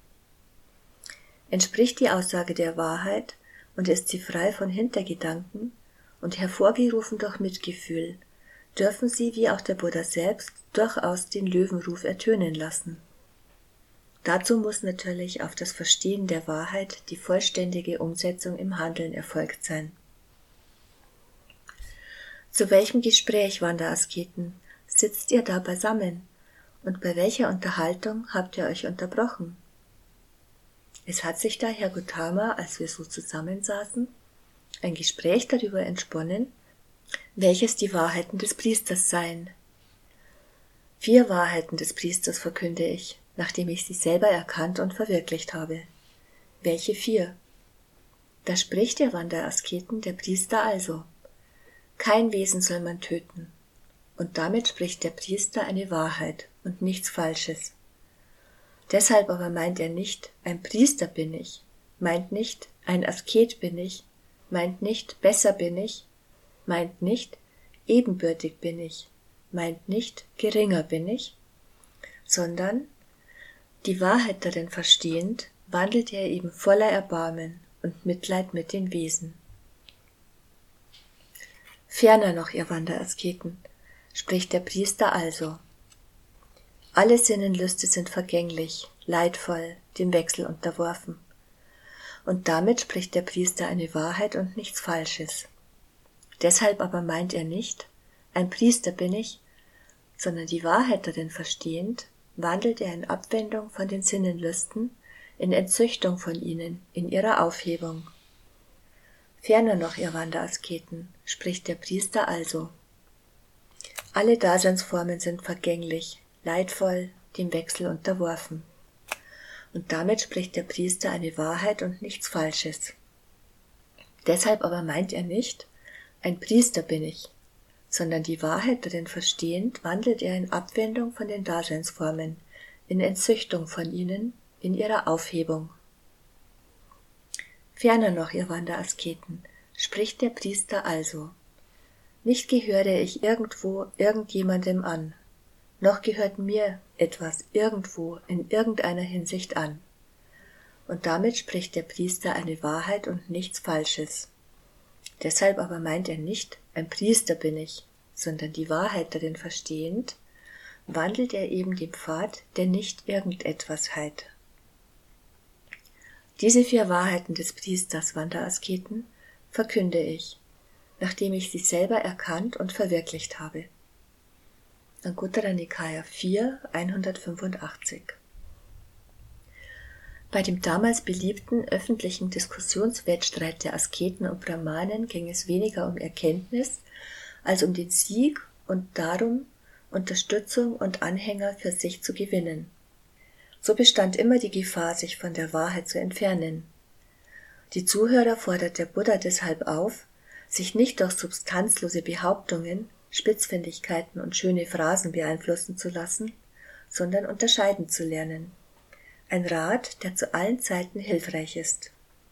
Entspricht die Aussage der Wahrheit und ist sie frei von Hintergedanken und hervorgerufen durch Mitgefühl, dürfen sie, wie auch der Buddha selbst, durchaus den Löwenruf ertönen lassen. Dazu muss natürlich auf das Verstehen der Wahrheit die vollständige Umsetzung im Handeln erfolgt sein. Zu welchem Gespräch, Wanderasketen, sitzt ihr da beisammen, und bei welcher Unterhaltung habt ihr euch unterbrochen? Es hat sich da Herr Gautama, als wir so zusammensaßen, ein Gespräch darüber entsponnen, welches die Wahrheiten des Priesters seien. Vier Wahrheiten des Priesters verkünde ich, nachdem ich sie selber erkannt und verwirklicht habe. Welche vier? Da spricht der Wanderasketen, der Priester also: Kein Wesen soll man töten. Und damit spricht der Priester eine Wahrheit und nichts Falsches. Deshalb aber meint er nicht, ein Priester bin ich, meint nicht, ein Asket bin ich, meint nicht, besser bin ich, meint nicht, ebenbürtig bin ich, meint nicht, geringer bin ich, sondern, die Wahrheit darin verstehend, wandelt er eben voller Erbarmen und Mitleid mit den Wesen. Ferner noch, ihr Wanderasketen, spricht der Priester also: Alle Sinnenlüste sind vergänglich, leidvoll, dem Wechsel unterworfen. Und damit spricht der Priester eine Wahrheit und nichts Falsches. Deshalb aber meint er nicht, ein Priester bin ich, sondern die Wahrheit darin verstehend, wandelt er in Abwendung von den Sinnenlüsten, in Entzüchtung von ihnen, in ihrer Aufhebung. Ferner noch, ihr Wanderasketen, spricht der Priester also: Alle Daseinsformen sind vergänglich, leidvoll, dem Wechsel unterworfen. Und damit spricht der Priester eine Wahrheit und nichts Falsches. Deshalb aber meint er nicht, ein Priester bin ich, sondern die Wahrheit darin verstehend, wandelt er in Abwendung von den Daseinsformen, in Entzüchtung von ihnen, in ihrer Aufhebung. Ferner noch, ihr Wanderasketen, spricht der Priester also: Nicht gehöre ich irgendwo irgendjemandem an, noch gehört mir etwas irgendwo in irgendeiner Hinsicht an. Und damit spricht der Priester eine Wahrheit und nichts Falsches. Deshalb aber meint er nicht, ein Priester bin ich, sondern die Wahrheit darin verstehend, wandelt er eben den Pfad der Nicht-Irgendetwasheit. Diese vier Wahrheiten des Priesters, Wanderasketen, verkünde ich, nachdem ich sie selber erkannt und verwirklicht habe. Anguttara Nikaya vier, hundertfünfundachtzig. Bei dem damals beliebten öffentlichen Diskussionswettstreit der Asketen und Brahmanen ging es weniger um Erkenntnis als um den Sieg und darum, Unterstützung und Anhänger für sich zu gewinnen. So bestand immer die Gefahr, sich von der Wahrheit zu entfernen. Die Zuhörer fordert der Buddha deshalb auf, sich nicht durch substanzlose Behauptungen, Spitzfindigkeiten und schöne Phrasen beeinflussen zu lassen, sondern unterscheiden zu lernen. Ein Rat, der zu allen Zeiten hilfreich ist.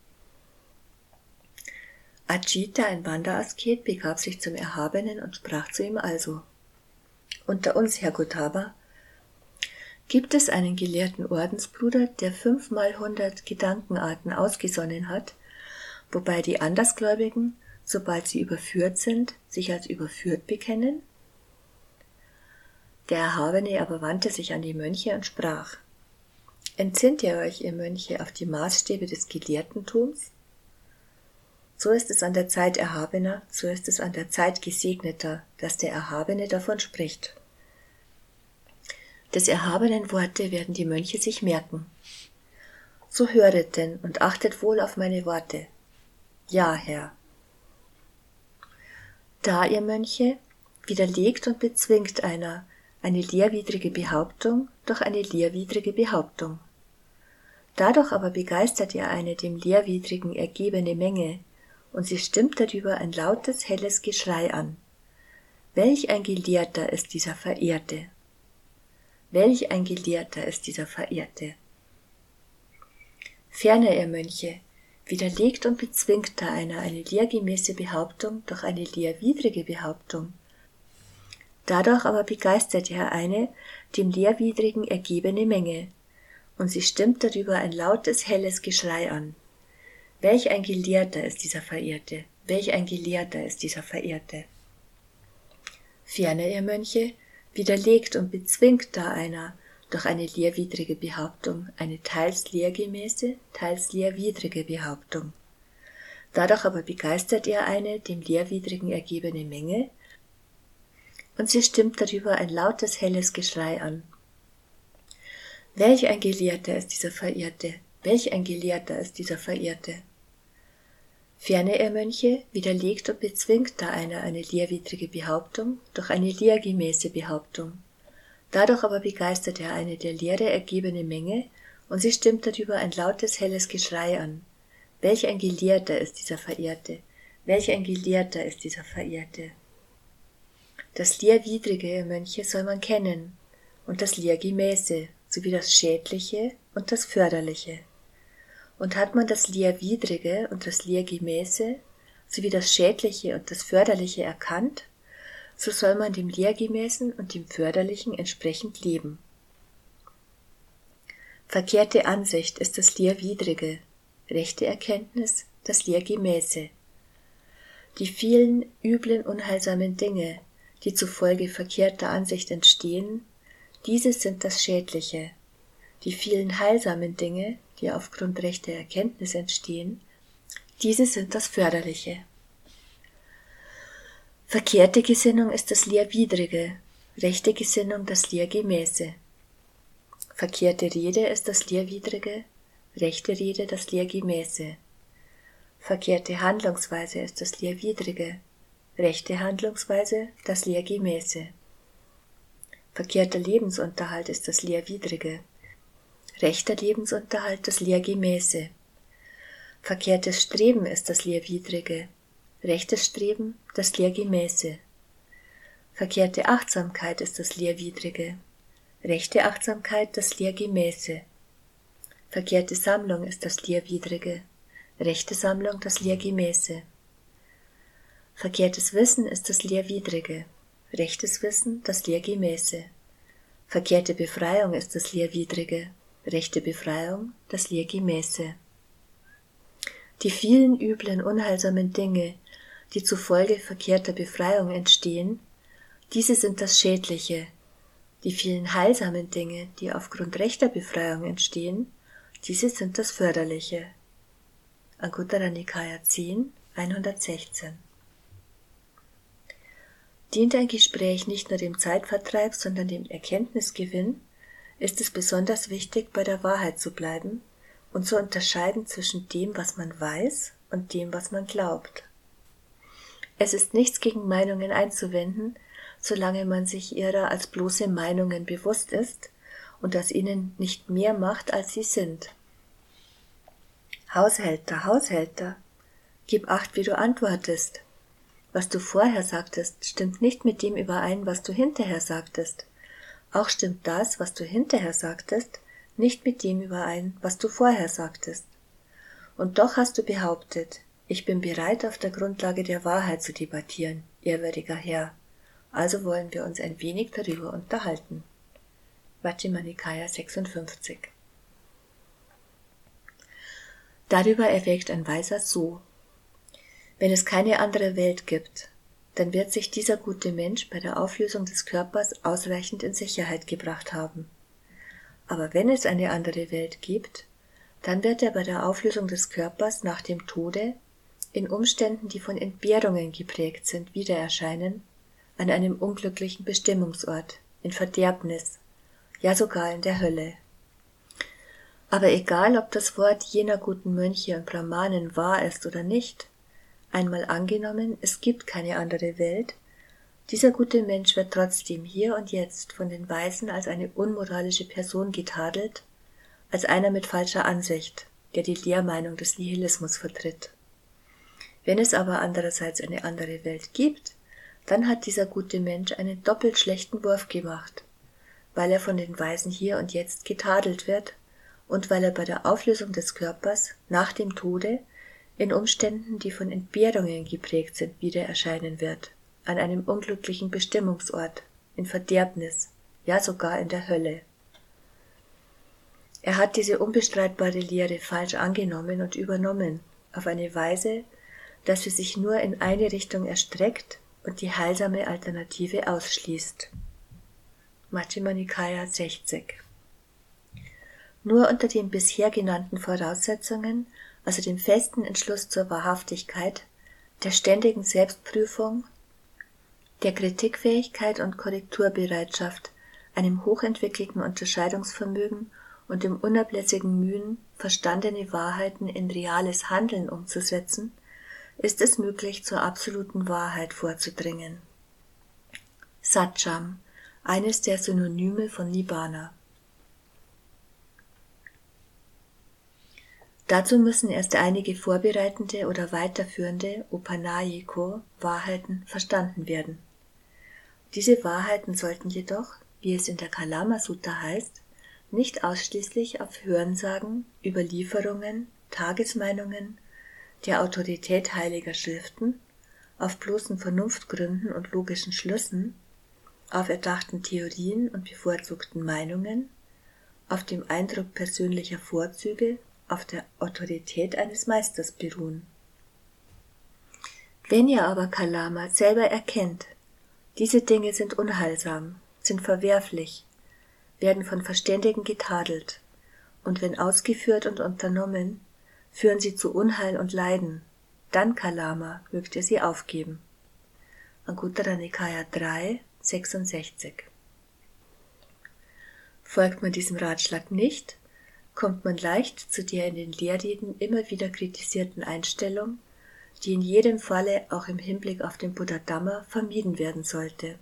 Ajita, ein Wanderasket, begab sich zum Erhabenen und sprach zu ihm also: Unter uns, Herr Gautama, gibt es einen gelehrten Ordensbruder, der fünfmal hundert Gedankenarten ausgesonnen hat, wobei die Andersgläubigen, sobald sie überführt sind, sich als überführt bekennen? Der Erhabene aber wandte sich an die Mönche und sprach: Entsinnt ihr euch, ihr Mönche, auf die Maßstäbe des Gelehrtentums? So ist es an der Zeit Erhabener, so ist es an der Zeit Gesegneter, dass der Erhabene davon spricht. Des erhabenen Worte werden die Mönche sich merken. So höret denn und achtet wohl auf meine Worte. Ja, Herr. Da, ihr Mönche, widerlegt und bezwingt einer eine lehrwidrige Behauptung durch eine lehrwidrige Behauptung. Dadurch aber begeistert ihr eine dem Lehrwidrigen ergebene Menge, und sie stimmt darüber ein lautes, helles Geschrei an. Welch ein Gelehrter ist dieser Verehrte! Welch ein Gelehrter ist dieser Verehrte! Ferner, ihr Mönche, widerlegt und bezwingt da einer eine lehrgemäße Behauptung durch eine lehrwidrige Behauptung. Dadurch aber begeistert er eine dem Lehrwidrigen ergebene Menge, und sie stimmt darüber ein lautes, helles Geschrei an. Welch ein Gelehrter ist dieser Verehrte! welch ein Gelehrter ist dieser Verehrte. Ferner, ihr Mönche, widerlegt und bezwingt da einer durch eine lehrwidrige Behauptung eine teils lehrgemäße, teils lehrwidrige Behauptung. Dadurch aber begeistert er eine dem Lehrwidrigen ergebene Menge, und sie stimmt darüber ein lautes, helles Geschrei an. Welch ein Gelehrter ist dieser Verehrte, welch ein Gelehrter ist dieser Verehrte. Ferner, ihr Mönche, widerlegt und bezwingt da einer eine lehrwidrige Behauptung durch eine lehrgemäße Behauptung. Dadurch aber begeistert er eine der Lehre ergebene Menge, und sie stimmt darüber ein lautes, helles Geschrei an. Welch ein Gelehrter ist dieser Verehrte, welch ein Gelehrter ist dieser Verehrte. Das Lehrwidrige, ihr Mönche, soll man kennen, und das Lehrgemäße, sowie das Schädliche und das Förderliche. Und hat man das Lehrwidrige und das Lehrgemäße, sowie das Schädliche und das Förderliche erkannt, so soll man dem Lehrgemäßen und dem Förderlichen entsprechend leben. Verkehrte Ansicht ist das Lehrwidrige, rechte Erkenntnis das Lehrgemäße. Die vielen üblen, unheilsamen Dinge, die zufolge verkehrter Ansicht entstehen, diese sind das Schädliche. Die vielen heilsamen Dinge, die aufgrund rechter Erkenntnis entstehen, diese sind das Förderliche. Verkehrte Gesinnung ist das Lehrwidrige, rechte Gesinnung das Lehrgemäße. Verkehrte Rede ist das Lehrwidrige, rechte Rede das Lehrgemäße. Verkehrte Handlungsweise ist das Lehrwidrige, rechte Handlungsweise das Lehrgemäße. Verkehrter Lebensunterhalt ist das Lehrwidrige, rechter Lebensunterhalt das Lehrgemäße. Verkehrtes Streben ist das Lehrwidrige, rechtes Streben das Lehrgemäße. Verkehrte Achtsamkeit ist das Lehrwidrige, rechte Achtsamkeit das Lehrgemäße. Verkehrte Sammlung ist das Lehrwidrige, rechte Sammlung das Lehrgemäße. Verkehrtes Wissen ist das Lehrwidrige, rechtes Wissen das Lehrgemäße. Verkehrte Befreiung ist das Lehrwidrige, rechte Befreiung das Lehrgemäße. Die vielen üblen, unheilsamen Dinge, die zufolge verkehrter Befreiung entstehen, diese sind das Schädliche. Die vielen heilsamen Dinge, die aufgrund rechter Befreiung entstehen, diese sind das Förderliche. Anguttara Nikaya zehn, hundertsechzehn. Dient ein Gespräch nicht nur dem Zeitvertreib, sondern dem Erkenntnisgewinn, ist es besonders wichtig, bei der Wahrheit zu bleiben und zu unterscheiden zwischen dem, was man weiß, und dem, was man glaubt. Es ist nichts gegen Meinungen einzuwenden, solange man sich ihrer als bloße Meinungen bewusst ist und aus ihnen nicht mehr macht, als sie sind. Haushälter, Haushälter, gib acht, wie du antwortest. Was du vorher sagtest, stimmt nicht mit dem überein, was du hinterher sagtest. Auch stimmt das, was du hinterher sagtest, nicht mit dem überein, was du vorher sagtest. Und doch hast du behauptet, ich bin bereit, auf der Grundlage der Wahrheit zu debattieren, ehrwürdiger Herr. Also wollen wir uns ein wenig darüber unterhalten. Majjhima Nikaya sechsundfünfzig. Darüber erwägt ein Weiser so: Wenn es keine andere Welt gibt, dann wird sich dieser gute Mensch bei der Auflösung des Körpers ausreichend in Sicherheit gebracht haben. Aber wenn es eine andere Welt gibt, dann wird er bei der Auflösung des Körpers nach dem Tode in Umständen, die von Entbehrungen geprägt sind, wieder erscheinen, an einem unglücklichen Bestimmungsort, in Verderbnis, ja sogar in der Hölle. Aber egal, ob das Wort jener guten Mönche und Brahmanen wahr ist oder nicht, einmal angenommen, es gibt keine andere Welt, dieser gute Mensch wird trotzdem hier und jetzt von den Weisen als eine unmoralische Person getadelt, als einer mit falscher Ansicht, der die Lehrmeinung des Nihilismus vertritt. Wenn es aber andererseits eine andere Welt gibt, dann hat dieser gute Mensch einen doppelt schlechten Wurf gemacht, weil er von den Weisen hier und jetzt getadelt wird und weil er bei der Auflösung des Körpers nach dem Tode in Umständen, die von Entbehrungen geprägt sind, wieder erscheinen wird, an einem unglücklichen Bestimmungsort, in Verderbnis, ja sogar in der Hölle. Er hat diese unbestreitbare Lehre falsch angenommen und übernommen, auf eine Weise, dass sie sich nur in eine Richtung erstreckt und die heilsame Alternative ausschließt. Majjhima Nikaya sechzig. Nur unter den bisher genannten Voraussetzungen, also dem festen Entschluss zur Wahrhaftigkeit, der ständigen Selbstprüfung, der Kritikfähigkeit und Korrekturbereitschaft, einem hochentwickelten Unterscheidungsvermögen und dem unablässigen Mühen, verstandene Wahrheiten in reales Handeln umzusetzen, ist es möglich, zur absoluten Wahrheit vorzudringen. Satcham, eines der Synonyme von Nibbana. Dazu müssen erst einige vorbereitende oder weiterführende Upanayiko Wahrheiten verstanden werden. Diese Wahrheiten sollten jedoch, wie es in der Kalama Sutta heißt, nicht ausschließlich auf Hörensagen, Überlieferungen, Tagesmeinungen, der Autorität heiliger Schriften, auf bloßen Vernunftgründen und logischen Schlüssen, auf erdachten Theorien und bevorzugten Meinungen, auf dem Eindruck persönlicher Vorzüge, auf der Autorität eines Meisters beruhen. Wenn ihr aber Kalama selber erkennt, diese Dinge sind unheilsam, sind verwerflich, werden von Verständigen getadelt, und wenn ausgeführt und unternommen, führen sie zu Unheil und Leiden, dann, Kalama, mögt ihr sie aufgeben. Anguttara Nikaya drei, sechsundsechzig. Folgt man diesem Ratschlag nicht, kommt man leicht zu der in den Lehrreden immer wieder kritisierten Einstellung, die in jedem Falle auch im Hinblick auf den Buddha Dhamma vermieden werden sollte.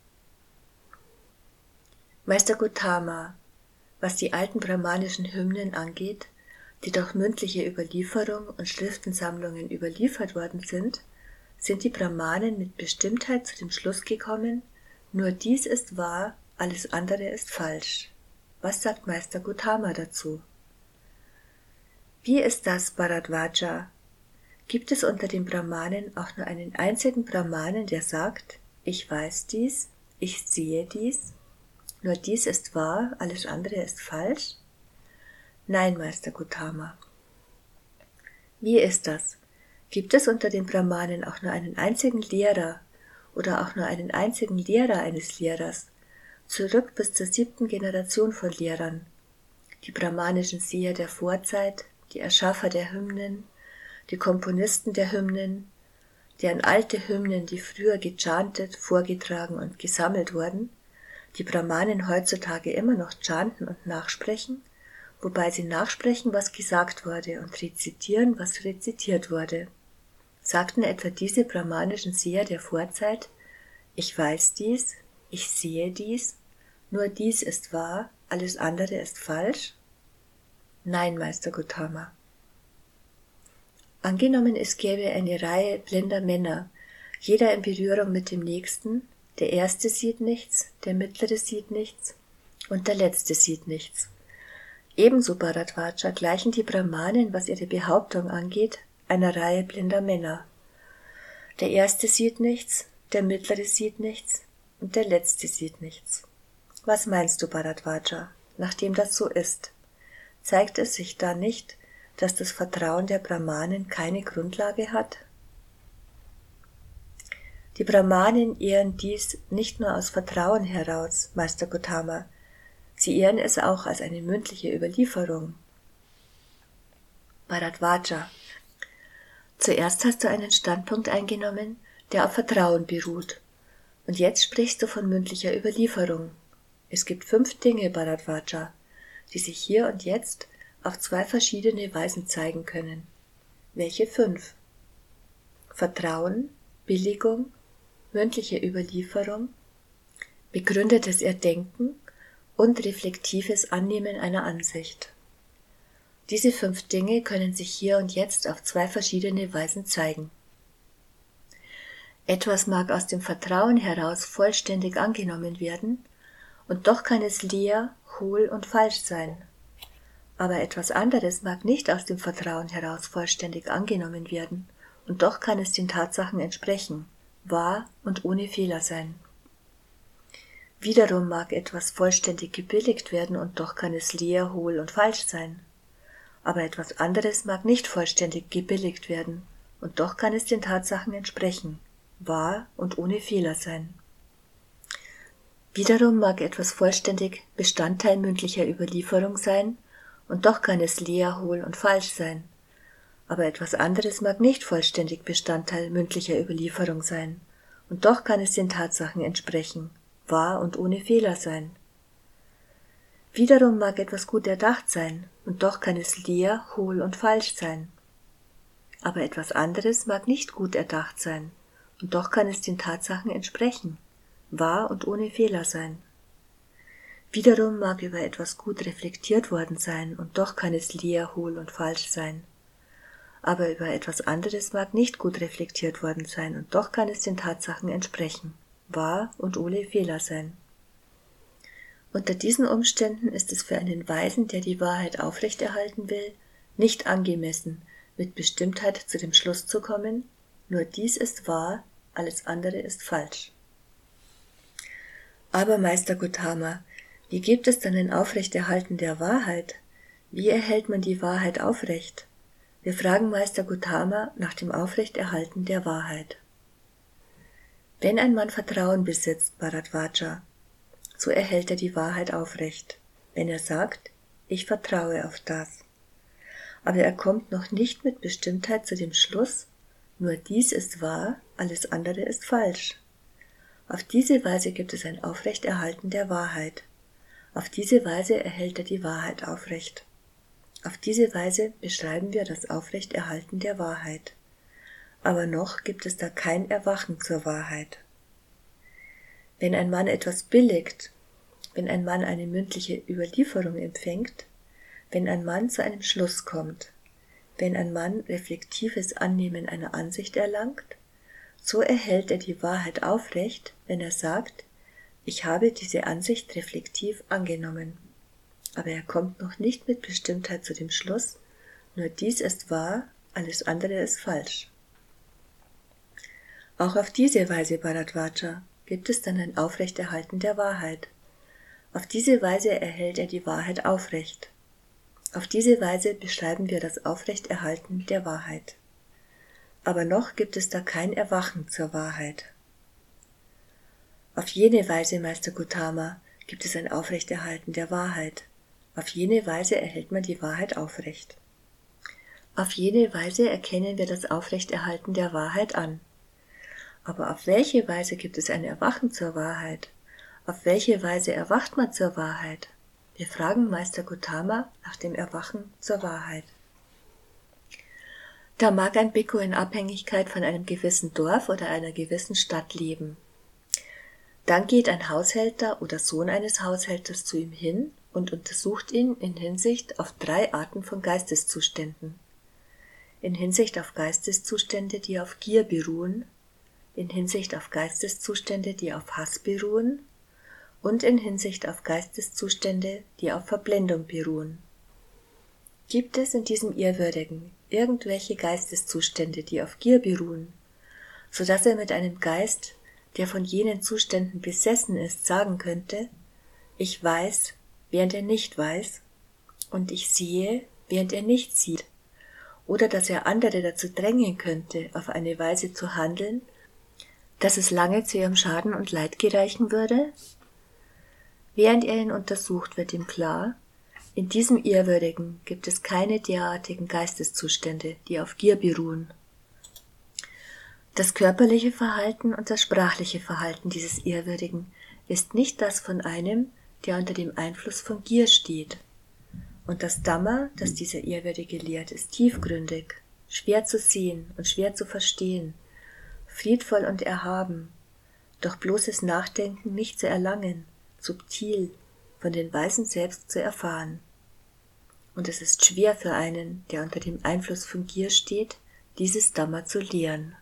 Meister Gotama, was die alten brahmanischen Hymnen angeht, die durch mündliche Überlieferung und Schriftensammlungen überliefert worden sind, sind die Brahmanen mit Bestimmtheit zu dem Schluss gekommen, nur dies ist wahr, alles andere ist falsch. Was sagt Meister Gotama dazu? Wie ist das, Bharadvaja? Gibt es unter den Brahmanen auch nur einen einzigen Brahmanen, der sagt, ich weiß dies, ich sehe dies, nur dies ist wahr, alles andere ist falsch? Nein, Meister Gotama. Wie ist das? Gibt es unter den Brahmanen auch nur einen einzigen Lehrer oder auch nur einen einzigen Lehrer eines Lehrers, zurück bis zur siebten Generation von Lehrern, die brahmanischen Seher der Vorzeit, die Erschaffer der Hymnen, die Komponisten der Hymnen, deren alte Hymnen, die früher gechantet, vorgetragen und gesammelt wurden, die Brahmanen heutzutage immer noch chanten und nachsprechen, wobei sie nachsprechen, was gesagt wurde, und rezitieren, was rezitiert wurde. Sagten etwa diese brahmanischen Seher der Vorzeit, ich weiß dies, ich sehe dies, nur dies ist wahr, alles andere ist falsch? Nein, Meister Gotama. Angenommen, es gäbe eine Reihe blinder Männer, jeder in Berührung mit dem Nächsten, der Erste sieht nichts, der Mittlere sieht nichts und der Letzte sieht nichts. Ebenso, Bharadvaja, gleichen die Brahmanen, was ihre Behauptung angeht, einer Reihe blinder Männer. Der Erste sieht nichts, der Mittlere sieht nichts und der Letzte sieht nichts. Was meinst du, Bharadvaja, nachdem das so ist? Zeigt es sich da nicht, dass das Vertrauen der Brahmanen keine Grundlage hat? Die Brahmanen ehren dies nicht nur aus Vertrauen heraus, Meister Gotama, sie ehren es auch als eine mündliche Überlieferung. Bharadvaja, zuerst hast du einen Standpunkt eingenommen, der auf Vertrauen beruht, und jetzt sprichst du von mündlicher Überlieferung. Es gibt fünf Dinge, Bharadvaja, die sich hier und jetzt auf zwei verschiedene Weisen zeigen können. Welche fünf? Vertrauen, Billigung, mündliche Überlieferung, begründetes Erdenken und reflektives Annehmen einer Ansicht. Diese fünf Dinge können sich hier und jetzt auf zwei verschiedene Weisen zeigen. Etwas mag aus dem Vertrauen heraus vollständig angenommen werden, und doch kann es leer, hohl und falsch sein. Aber etwas anderes mag nicht aus dem Vertrauen heraus vollständig angenommen werden, und doch kann es den Tatsachen entsprechen, wahr und ohne Fehler sein. Wiederum mag etwas vollständig gebilligt werden, und doch kann es leer, hohl und falsch sein. Aber etwas anderes mag nicht vollständig gebilligt werden, und doch kann es den Tatsachen entsprechen, wahr und ohne Fehler sein. Wiederum mag etwas vollständig Bestandteil mündlicher Überlieferung sein, und doch kann es leer, hohl und falsch sein. Aber etwas anderes mag nicht vollständig Bestandteil mündlicher Überlieferung sein, und doch kann es den Tatsachen entsprechen, wahr und ohne Fehler sein. Wiederum mag etwas gut erdacht sein, und doch kann es leer, hohl und falsch sein. Aber etwas anderes mag nicht gut erdacht sein, und doch kann es den Tatsachen entsprechen, wahr und ohne Fehler sein. Wiederum mag über etwas gut reflektiert worden sein, und doch kann es leer, hohl und falsch sein. Aber über etwas anderes mag nicht gut reflektiert worden sein, und doch kann es den Tatsachen entsprechen, wahr und ohne Fehler sein. Unter diesen Umständen ist es für einen Weisen, der die Wahrheit aufrechterhalten will, nicht angemessen, mit Bestimmtheit zu dem Schluss zu kommen, nur dies ist wahr, alles andere ist falsch. Aber Meister Gotama, wie gibt es dann ein Aufrechterhalten der Wahrheit? Wie erhält man die Wahrheit aufrecht? Wir fragen Meister Gotama nach dem Aufrechterhalten der Wahrheit. Wenn ein Mann Vertrauen besitzt, Bharadvaja, so erhält er die Wahrheit aufrecht, wenn er sagt, ich vertraue auf das. Aber er kommt noch nicht mit Bestimmtheit zu dem Schluss, nur dies ist wahr, alles andere ist falsch. Auf diese Weise gibt es ein Aufrechterhalten der Wahrheit. Auf diese Weise erhält er die Wahrheit aufrecht. Auf diese Weise beschreiben wir das Aufrechterhalten der Wahrheit. Aber noch gibt es da kein Erwachen zur Wahrheit. Wenn ein Mann etwas billigt, wenn ein Mann eine mündliche Überlieferung empfängt, wenn ein Mann zu einem Schluss kommt, wenn ein Mann reflektives Annehmen einer Ansicht erlangt, so erhält er die Wahrheit aufrecht, wenn er sagt, ich habe diese Ansicht reflektiv angenommen. Aber er kommt noch nicht mit Bestimmtheit zu dem Schluss, nur dies ist wahr, alles andere ist falsch. Auch auf diese Weise, Bharadvaja, gibt es dann ein Aufrechterhalten der Wahrheit. Auf diese Weise erhält er die Wahrheit aufrecht. Auf diese Weise beschreiben wir das Aufrechterhalten der Wahrheit. Aber noch gibt es da kein Erwachen zur Wahrheit. Auf jene Weise, Meister Gotama, gibt es ein Aufrechterhalten der Wahrheit. Auf jene Weise erhält man die Wahrheit aufrecht. Auf jene Weise erkennen wir das Aufrechterhalten der Wahrheit an. Aber auf welche Weise gibt es ein Erwachen zur Wahrheit? Auf welche Weise erwacht man zur Wahrheit? Wir fragen Meister Gotama nach dem Erwachen zur Wahrheit. Da mag ein Bhikkhu in Abhängigkeit von einem gewissen Dorf oder einer gewissen Stadt leben. Dann geht ein Haushälter oder Sohn eines Haushälters zu ihm hin und untersucht ihn in Hinsicht auf drei Arten von Geisteszuständen. In Hinsicht auf Geisteszustände, die auf Gier beruhen, in Hinsicht auf Geisteszustände, die auf Hass beruhen und in Hinsicht auf Geisteszustände, die auf Verblendung beruhen. Gibt es in diesem Ehrwürdigen irgendwelche Geisteszustände, die auf Gier beruhen, so dass er mit einem Geist, der von jenen Zuständen besessen ist, sagen könnte, ich weiß, während er nicht weiß, und ich sehe, während er nicht sieht, oder dass er andere dazu drängen könnte, auf eine Weise zu handeln, dass es lange zu ihrem Schaden und Leid gereichen würde? Während er ihn untersucht, wird ihm klar, in diesem Ehrwürdigen gibt es keine derartigen Geisteszustände, die auf Gier beruhen. Das körperliche Verhalten und das sprachliche Verhalten dieses Ehrwürdigen ist nicht das von einem, der unter dem Einfluss von Gier steht. Und das Dhamma, das dieser Ehrwürdige lehrt, ist tiefgründig, schwer zu sehen und schwer zu verstehen, friedvoll und erhaben, doch bloßes Nachdenken nicht zu erlangen, subtil, von den Weisen selbst zu erfahren. Und es ist schwer für einen, der unter dem Einfluss von Gier steht, dieses Dhamma zu lehren.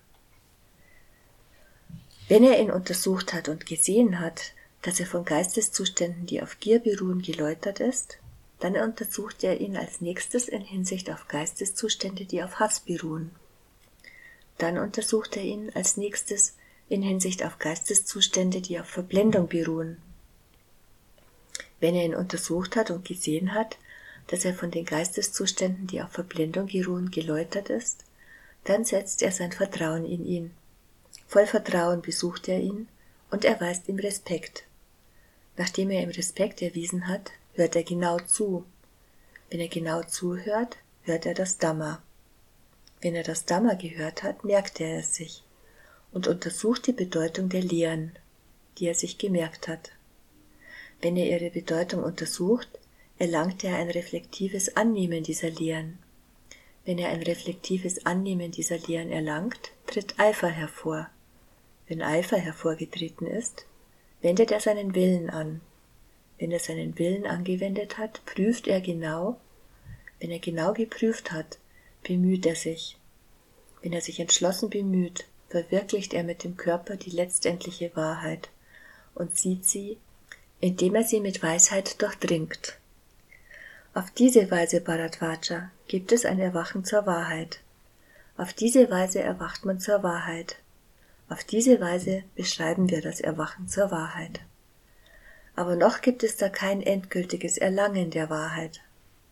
Wenn er ihn untersucht hat und gesehen hat, dass er von Geisteszuständen, die auf Gier beruhen, geläutert ist, dann untersucht er ihn als nächstes in Hinsicht auf Geisteszustände, die auf Hass beruhen. Dann untersucht er ihn als nächstes in Hinsicht auf Geisteszustände, die auf Verblendung beruhen. Wenn er ihn untersucht hat und gesehen hat, dass er von den Geisteszuständen, die auf Verblendung beruhen, geläutert ist, Dann setzt er sein Vertrauen in ihn. Voll Vertrauen besucht er ihn und erweist ihm Respekt. Nachdem er ihm Respekt erwiesen hat, hört er genau zu. Wenn er genau zuhört, hört er das Dhamma. Wenn er das Dhamma gehört hat, merkt er es sich und untersucht die Bedeutung der Lehren, die er sich gemerkt hat. Wenn er ihre Bedeutung untersucht, erlangt er ein reflektives Annehmen dieser Lehren. Wenn er ein reflektives Annehmen dieser Lehren erlangt, tritt Eifer hervor. Wenn Eifer hervorgetreten ist, wendet er seinen Willen an. Wenn er seinen Willen angewendet hat, prüft er genau. Wenn er genau geprüft hat, bemüht er sich. Wenn er sich entschlossen bemüht, verwirklicht er mit dem Körper die letztendliche Wahrheit und sieht sie, indem er sie mit Weisheit durchdringt. Auf diese Weise, Bharadvaja, gibt es ein Erwachen zur Wahrheit. Auf diese Weise erwacht man zur Wahrheit. Auf diese Weise beschreiben wir das Erwachen zur Wahrheit. Aber noch gibt es da kein endgültiges Erlangen der Wahrheit.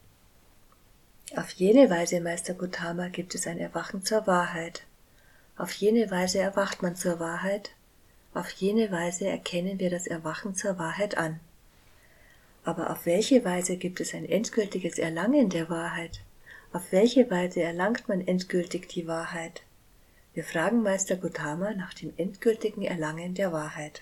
Auf jene Weise, Meister Gotama, gibt es ein Erwachen zur Wahrheit. Auf jene Weise erwacht man zur Wahrheit. Auf jene Weise erkennen wir das Erwachen zur Wahrheit an. Aber auf welche Weise gibt es ein endgültiges Erlangen der Wahrheit? Auf welche Weise erlangt man endgültig die Wahrheit? Wir fragen Meister Gotama nach dem endgültigen Erlangen der Wahrheit.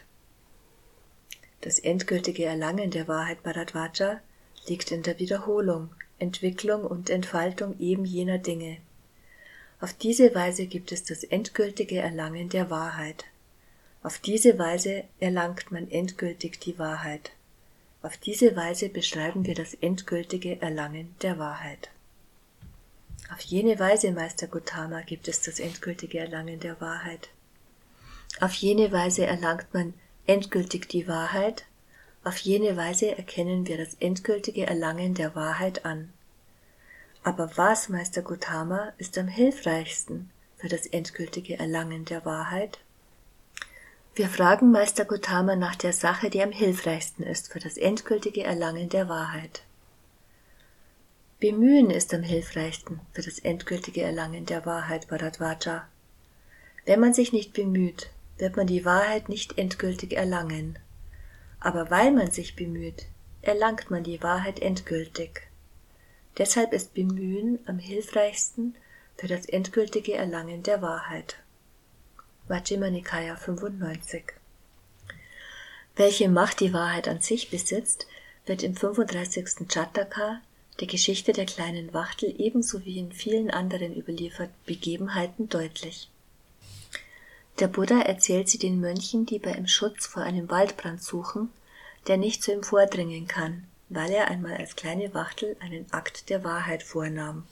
Das endgültige Erlangen der Wahrheit, Bharadvaja, liegt in der Wiederholung, Entwicklung und Entfaltung eben jener Dinge. Auf diese Weise gibt es das endgültige Erlangen der Wahrheit. Auf diese Weise erlangt man endgültig die Wahrheit. Auf diese Weise beschreiben wir das endgültige Erlangen der Wahrheit. Auf jene Weise, Meister Gotama, gibt es das endgültige Erlangen der Wahrheit. Auf jene Weise erlangt man endgültig die Wahrheit. Auf jene Weise erkennen wir das endgültige Erlangen der Wahrheit an. Aber was, Meister Gotama, ist am hilfreichsten für das endgültige Erlangen der Wahrheit? Wir fragen Meister Gotama nach der Sache, die am hilfreichsten ist für das endgültige Erlangen der Wahrheit. Bemühen ist am hilfreichsten für das endgültige Erlangen der Wahrheit, Bharadvaja. Wenn man sich nicht bemüht, wird man die Wahrheit nicht endgültig erlangen. Aber weil man sich bemüht, erlangt man die Wahrheit endgültig. Deshalb ist Bemühen am hilfreichsten für das endgültige Erlangen der Wahrheit. Majjhima Nikaya fünfundneunzig. Welche Macht die Wahrheit an sich besitzt, wird im fünfunddreißigsten Jataka, der Geschichte der kleinen Wachtel, ebenso wie in vielen anderen überlieferten Begebenheiten deutlich. Der Buddha erzählt sie den Mönchen, die bei ihm Schutz vor einem Waldbrand suchen, der nicht zu ihm vordringen kann, weil er einmal als kleine Wachtel einen Akt der Wahrheit vornahm.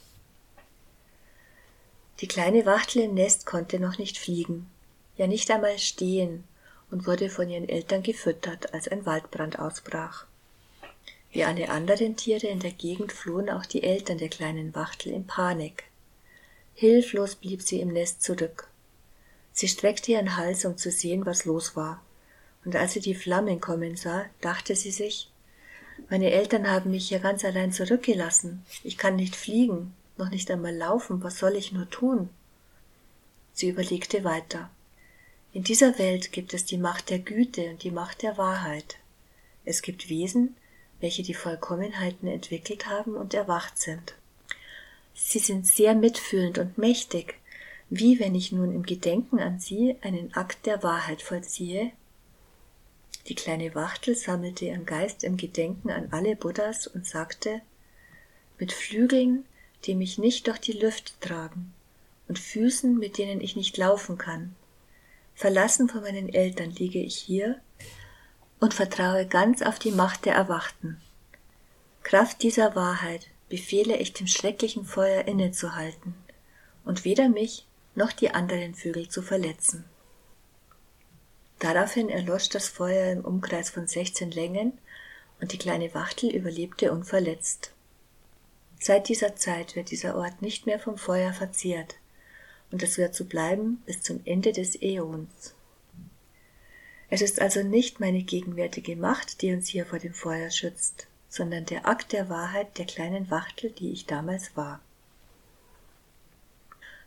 Die kleine Wachtel im Nest konnte noch nicht fliegen, ja nicht einmal stehen, und wurde von ihren Eltern gefüttert, als ein Waldbrand ausbrach. Wie alle anderen Tiere in der Gegend flohen auch die Eltern der kleinen Wachtel in Panik. Hilflos blieb sie im Nest zurück. Sie streckte ihren Hals, um zu sehen, was los war, und als sie die Flammen kommen sah, dachte sie sich, meine Eltern haben mich hier ganz allein zurückgelassen, ich kann nicht fliegen, noch nicht einmal laufen, was soll ich nur tun? Sie überlegte weiter. In dieser Welt gibt es die Macht der Güte und die Macht der Wahrheit. Es gibt Wesen, welche die Vollkommenheiten entwickelt haben und erwacht sind. Sie sind sehr mitfühlend und mächtig, wie wenn ich nun im Gedenken an sie einen Akt der Wahrheit vollziehe. Die kleine Wachtel sammelte ihren Geist im Gedenken an alle Buddhas und sagte, mit Flügeln, die mich nicht durch die Lüfte tragen, und Füßen, mit denen ich nicht laufen kann. Verlassen von meinen Eltern liege ich hier und vertraue ganz auf die Macht der Erwachten. Kraft dieser Wahrheit befehle ich dem schrecklichen Feuer innezuhalten und weder mich noch die anderen Vögel zu verletzen. Daraufhin erlosch das Feuer im Umkreis von sechzehn Längen und die kleine Wachtel überlebte unverletzt. Seit dieser Zeit wird dieser Ort nicht mehr vom Feuer verzehrt, und es wird so bleiben bis zum Ende des Äons. Es ist also nicht meine gegenwärtige Macht, die uns hier vor dem Feuer schützt, sondern der Akt der Wahrheit der kleinen Wachtel, die ich damals war.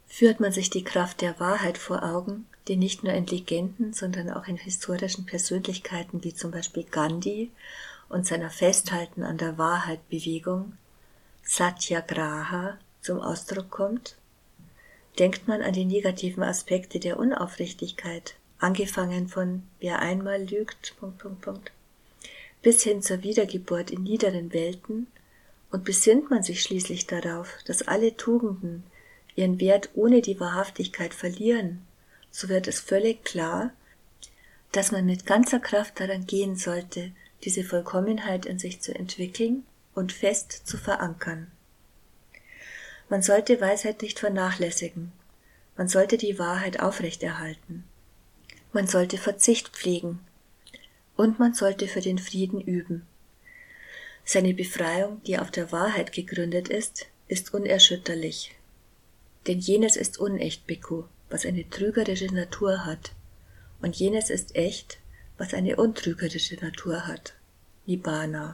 Führt man sich die Kraft der Wahrheit vor Augen, die nicht nur in Legenden, sondern auch in historischen Persönlichkeiten wie zum Beispiel Gandhi und seiner Festhalten an der Wahrheit-Bewegung Satyagraha zum Ausdruck kommt, denkt man an die negativen Aspekte der Unaufrichtigkeit, angefangen von wer einmal lügt, Punkt, Punkt, Punkt, bis hin zur Wiedergeburt in niederen Welten, und besinnt man sich schließlich darauf, dass alle Tugenden ihren Wert ohne die Wahrhaftigkeit verlieren, so wird es völlig klar, dass man mit ganzer Kraft daran gehen sollte, diese Vollkommenheit in sich zu entwickeln und fest zu verankern. Man sollte Weisheit nicht vernachlässigen, man sollte die Wahrheit aufrechterhalten, man sollte Verzicht pflegen und man sollte für den Frieden üben. Seine Befreiung, die auf der Wahrheit gegründet ist, ist unerschütterlich. Denn jenes ist unecht, Bhikkhu, was eine trügerische Natur hat, und jenes ist echt, was eine untrügerische Natur hat, Nibbana.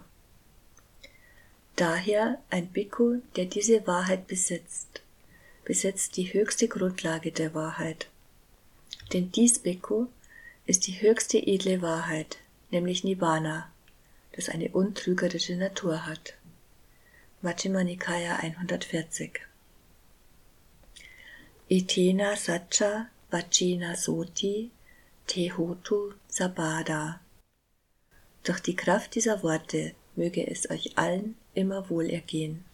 Daher ein Bhikkhu, der diese Wahrheit besitzt, besitzt die höchste Grundlage der Wahrheit. Denn dies, Bhikkhu, ist die höchste edle Wahrheit, nämlich Nibbana, das eine untrügerische Natur hat. Majjhima Nikaya hundertvierzig. Etena Satcha Vachena Soti Tehotu Sabada. Durch die Kraft dieser Worte möge es euch allen immer wohl ergehen.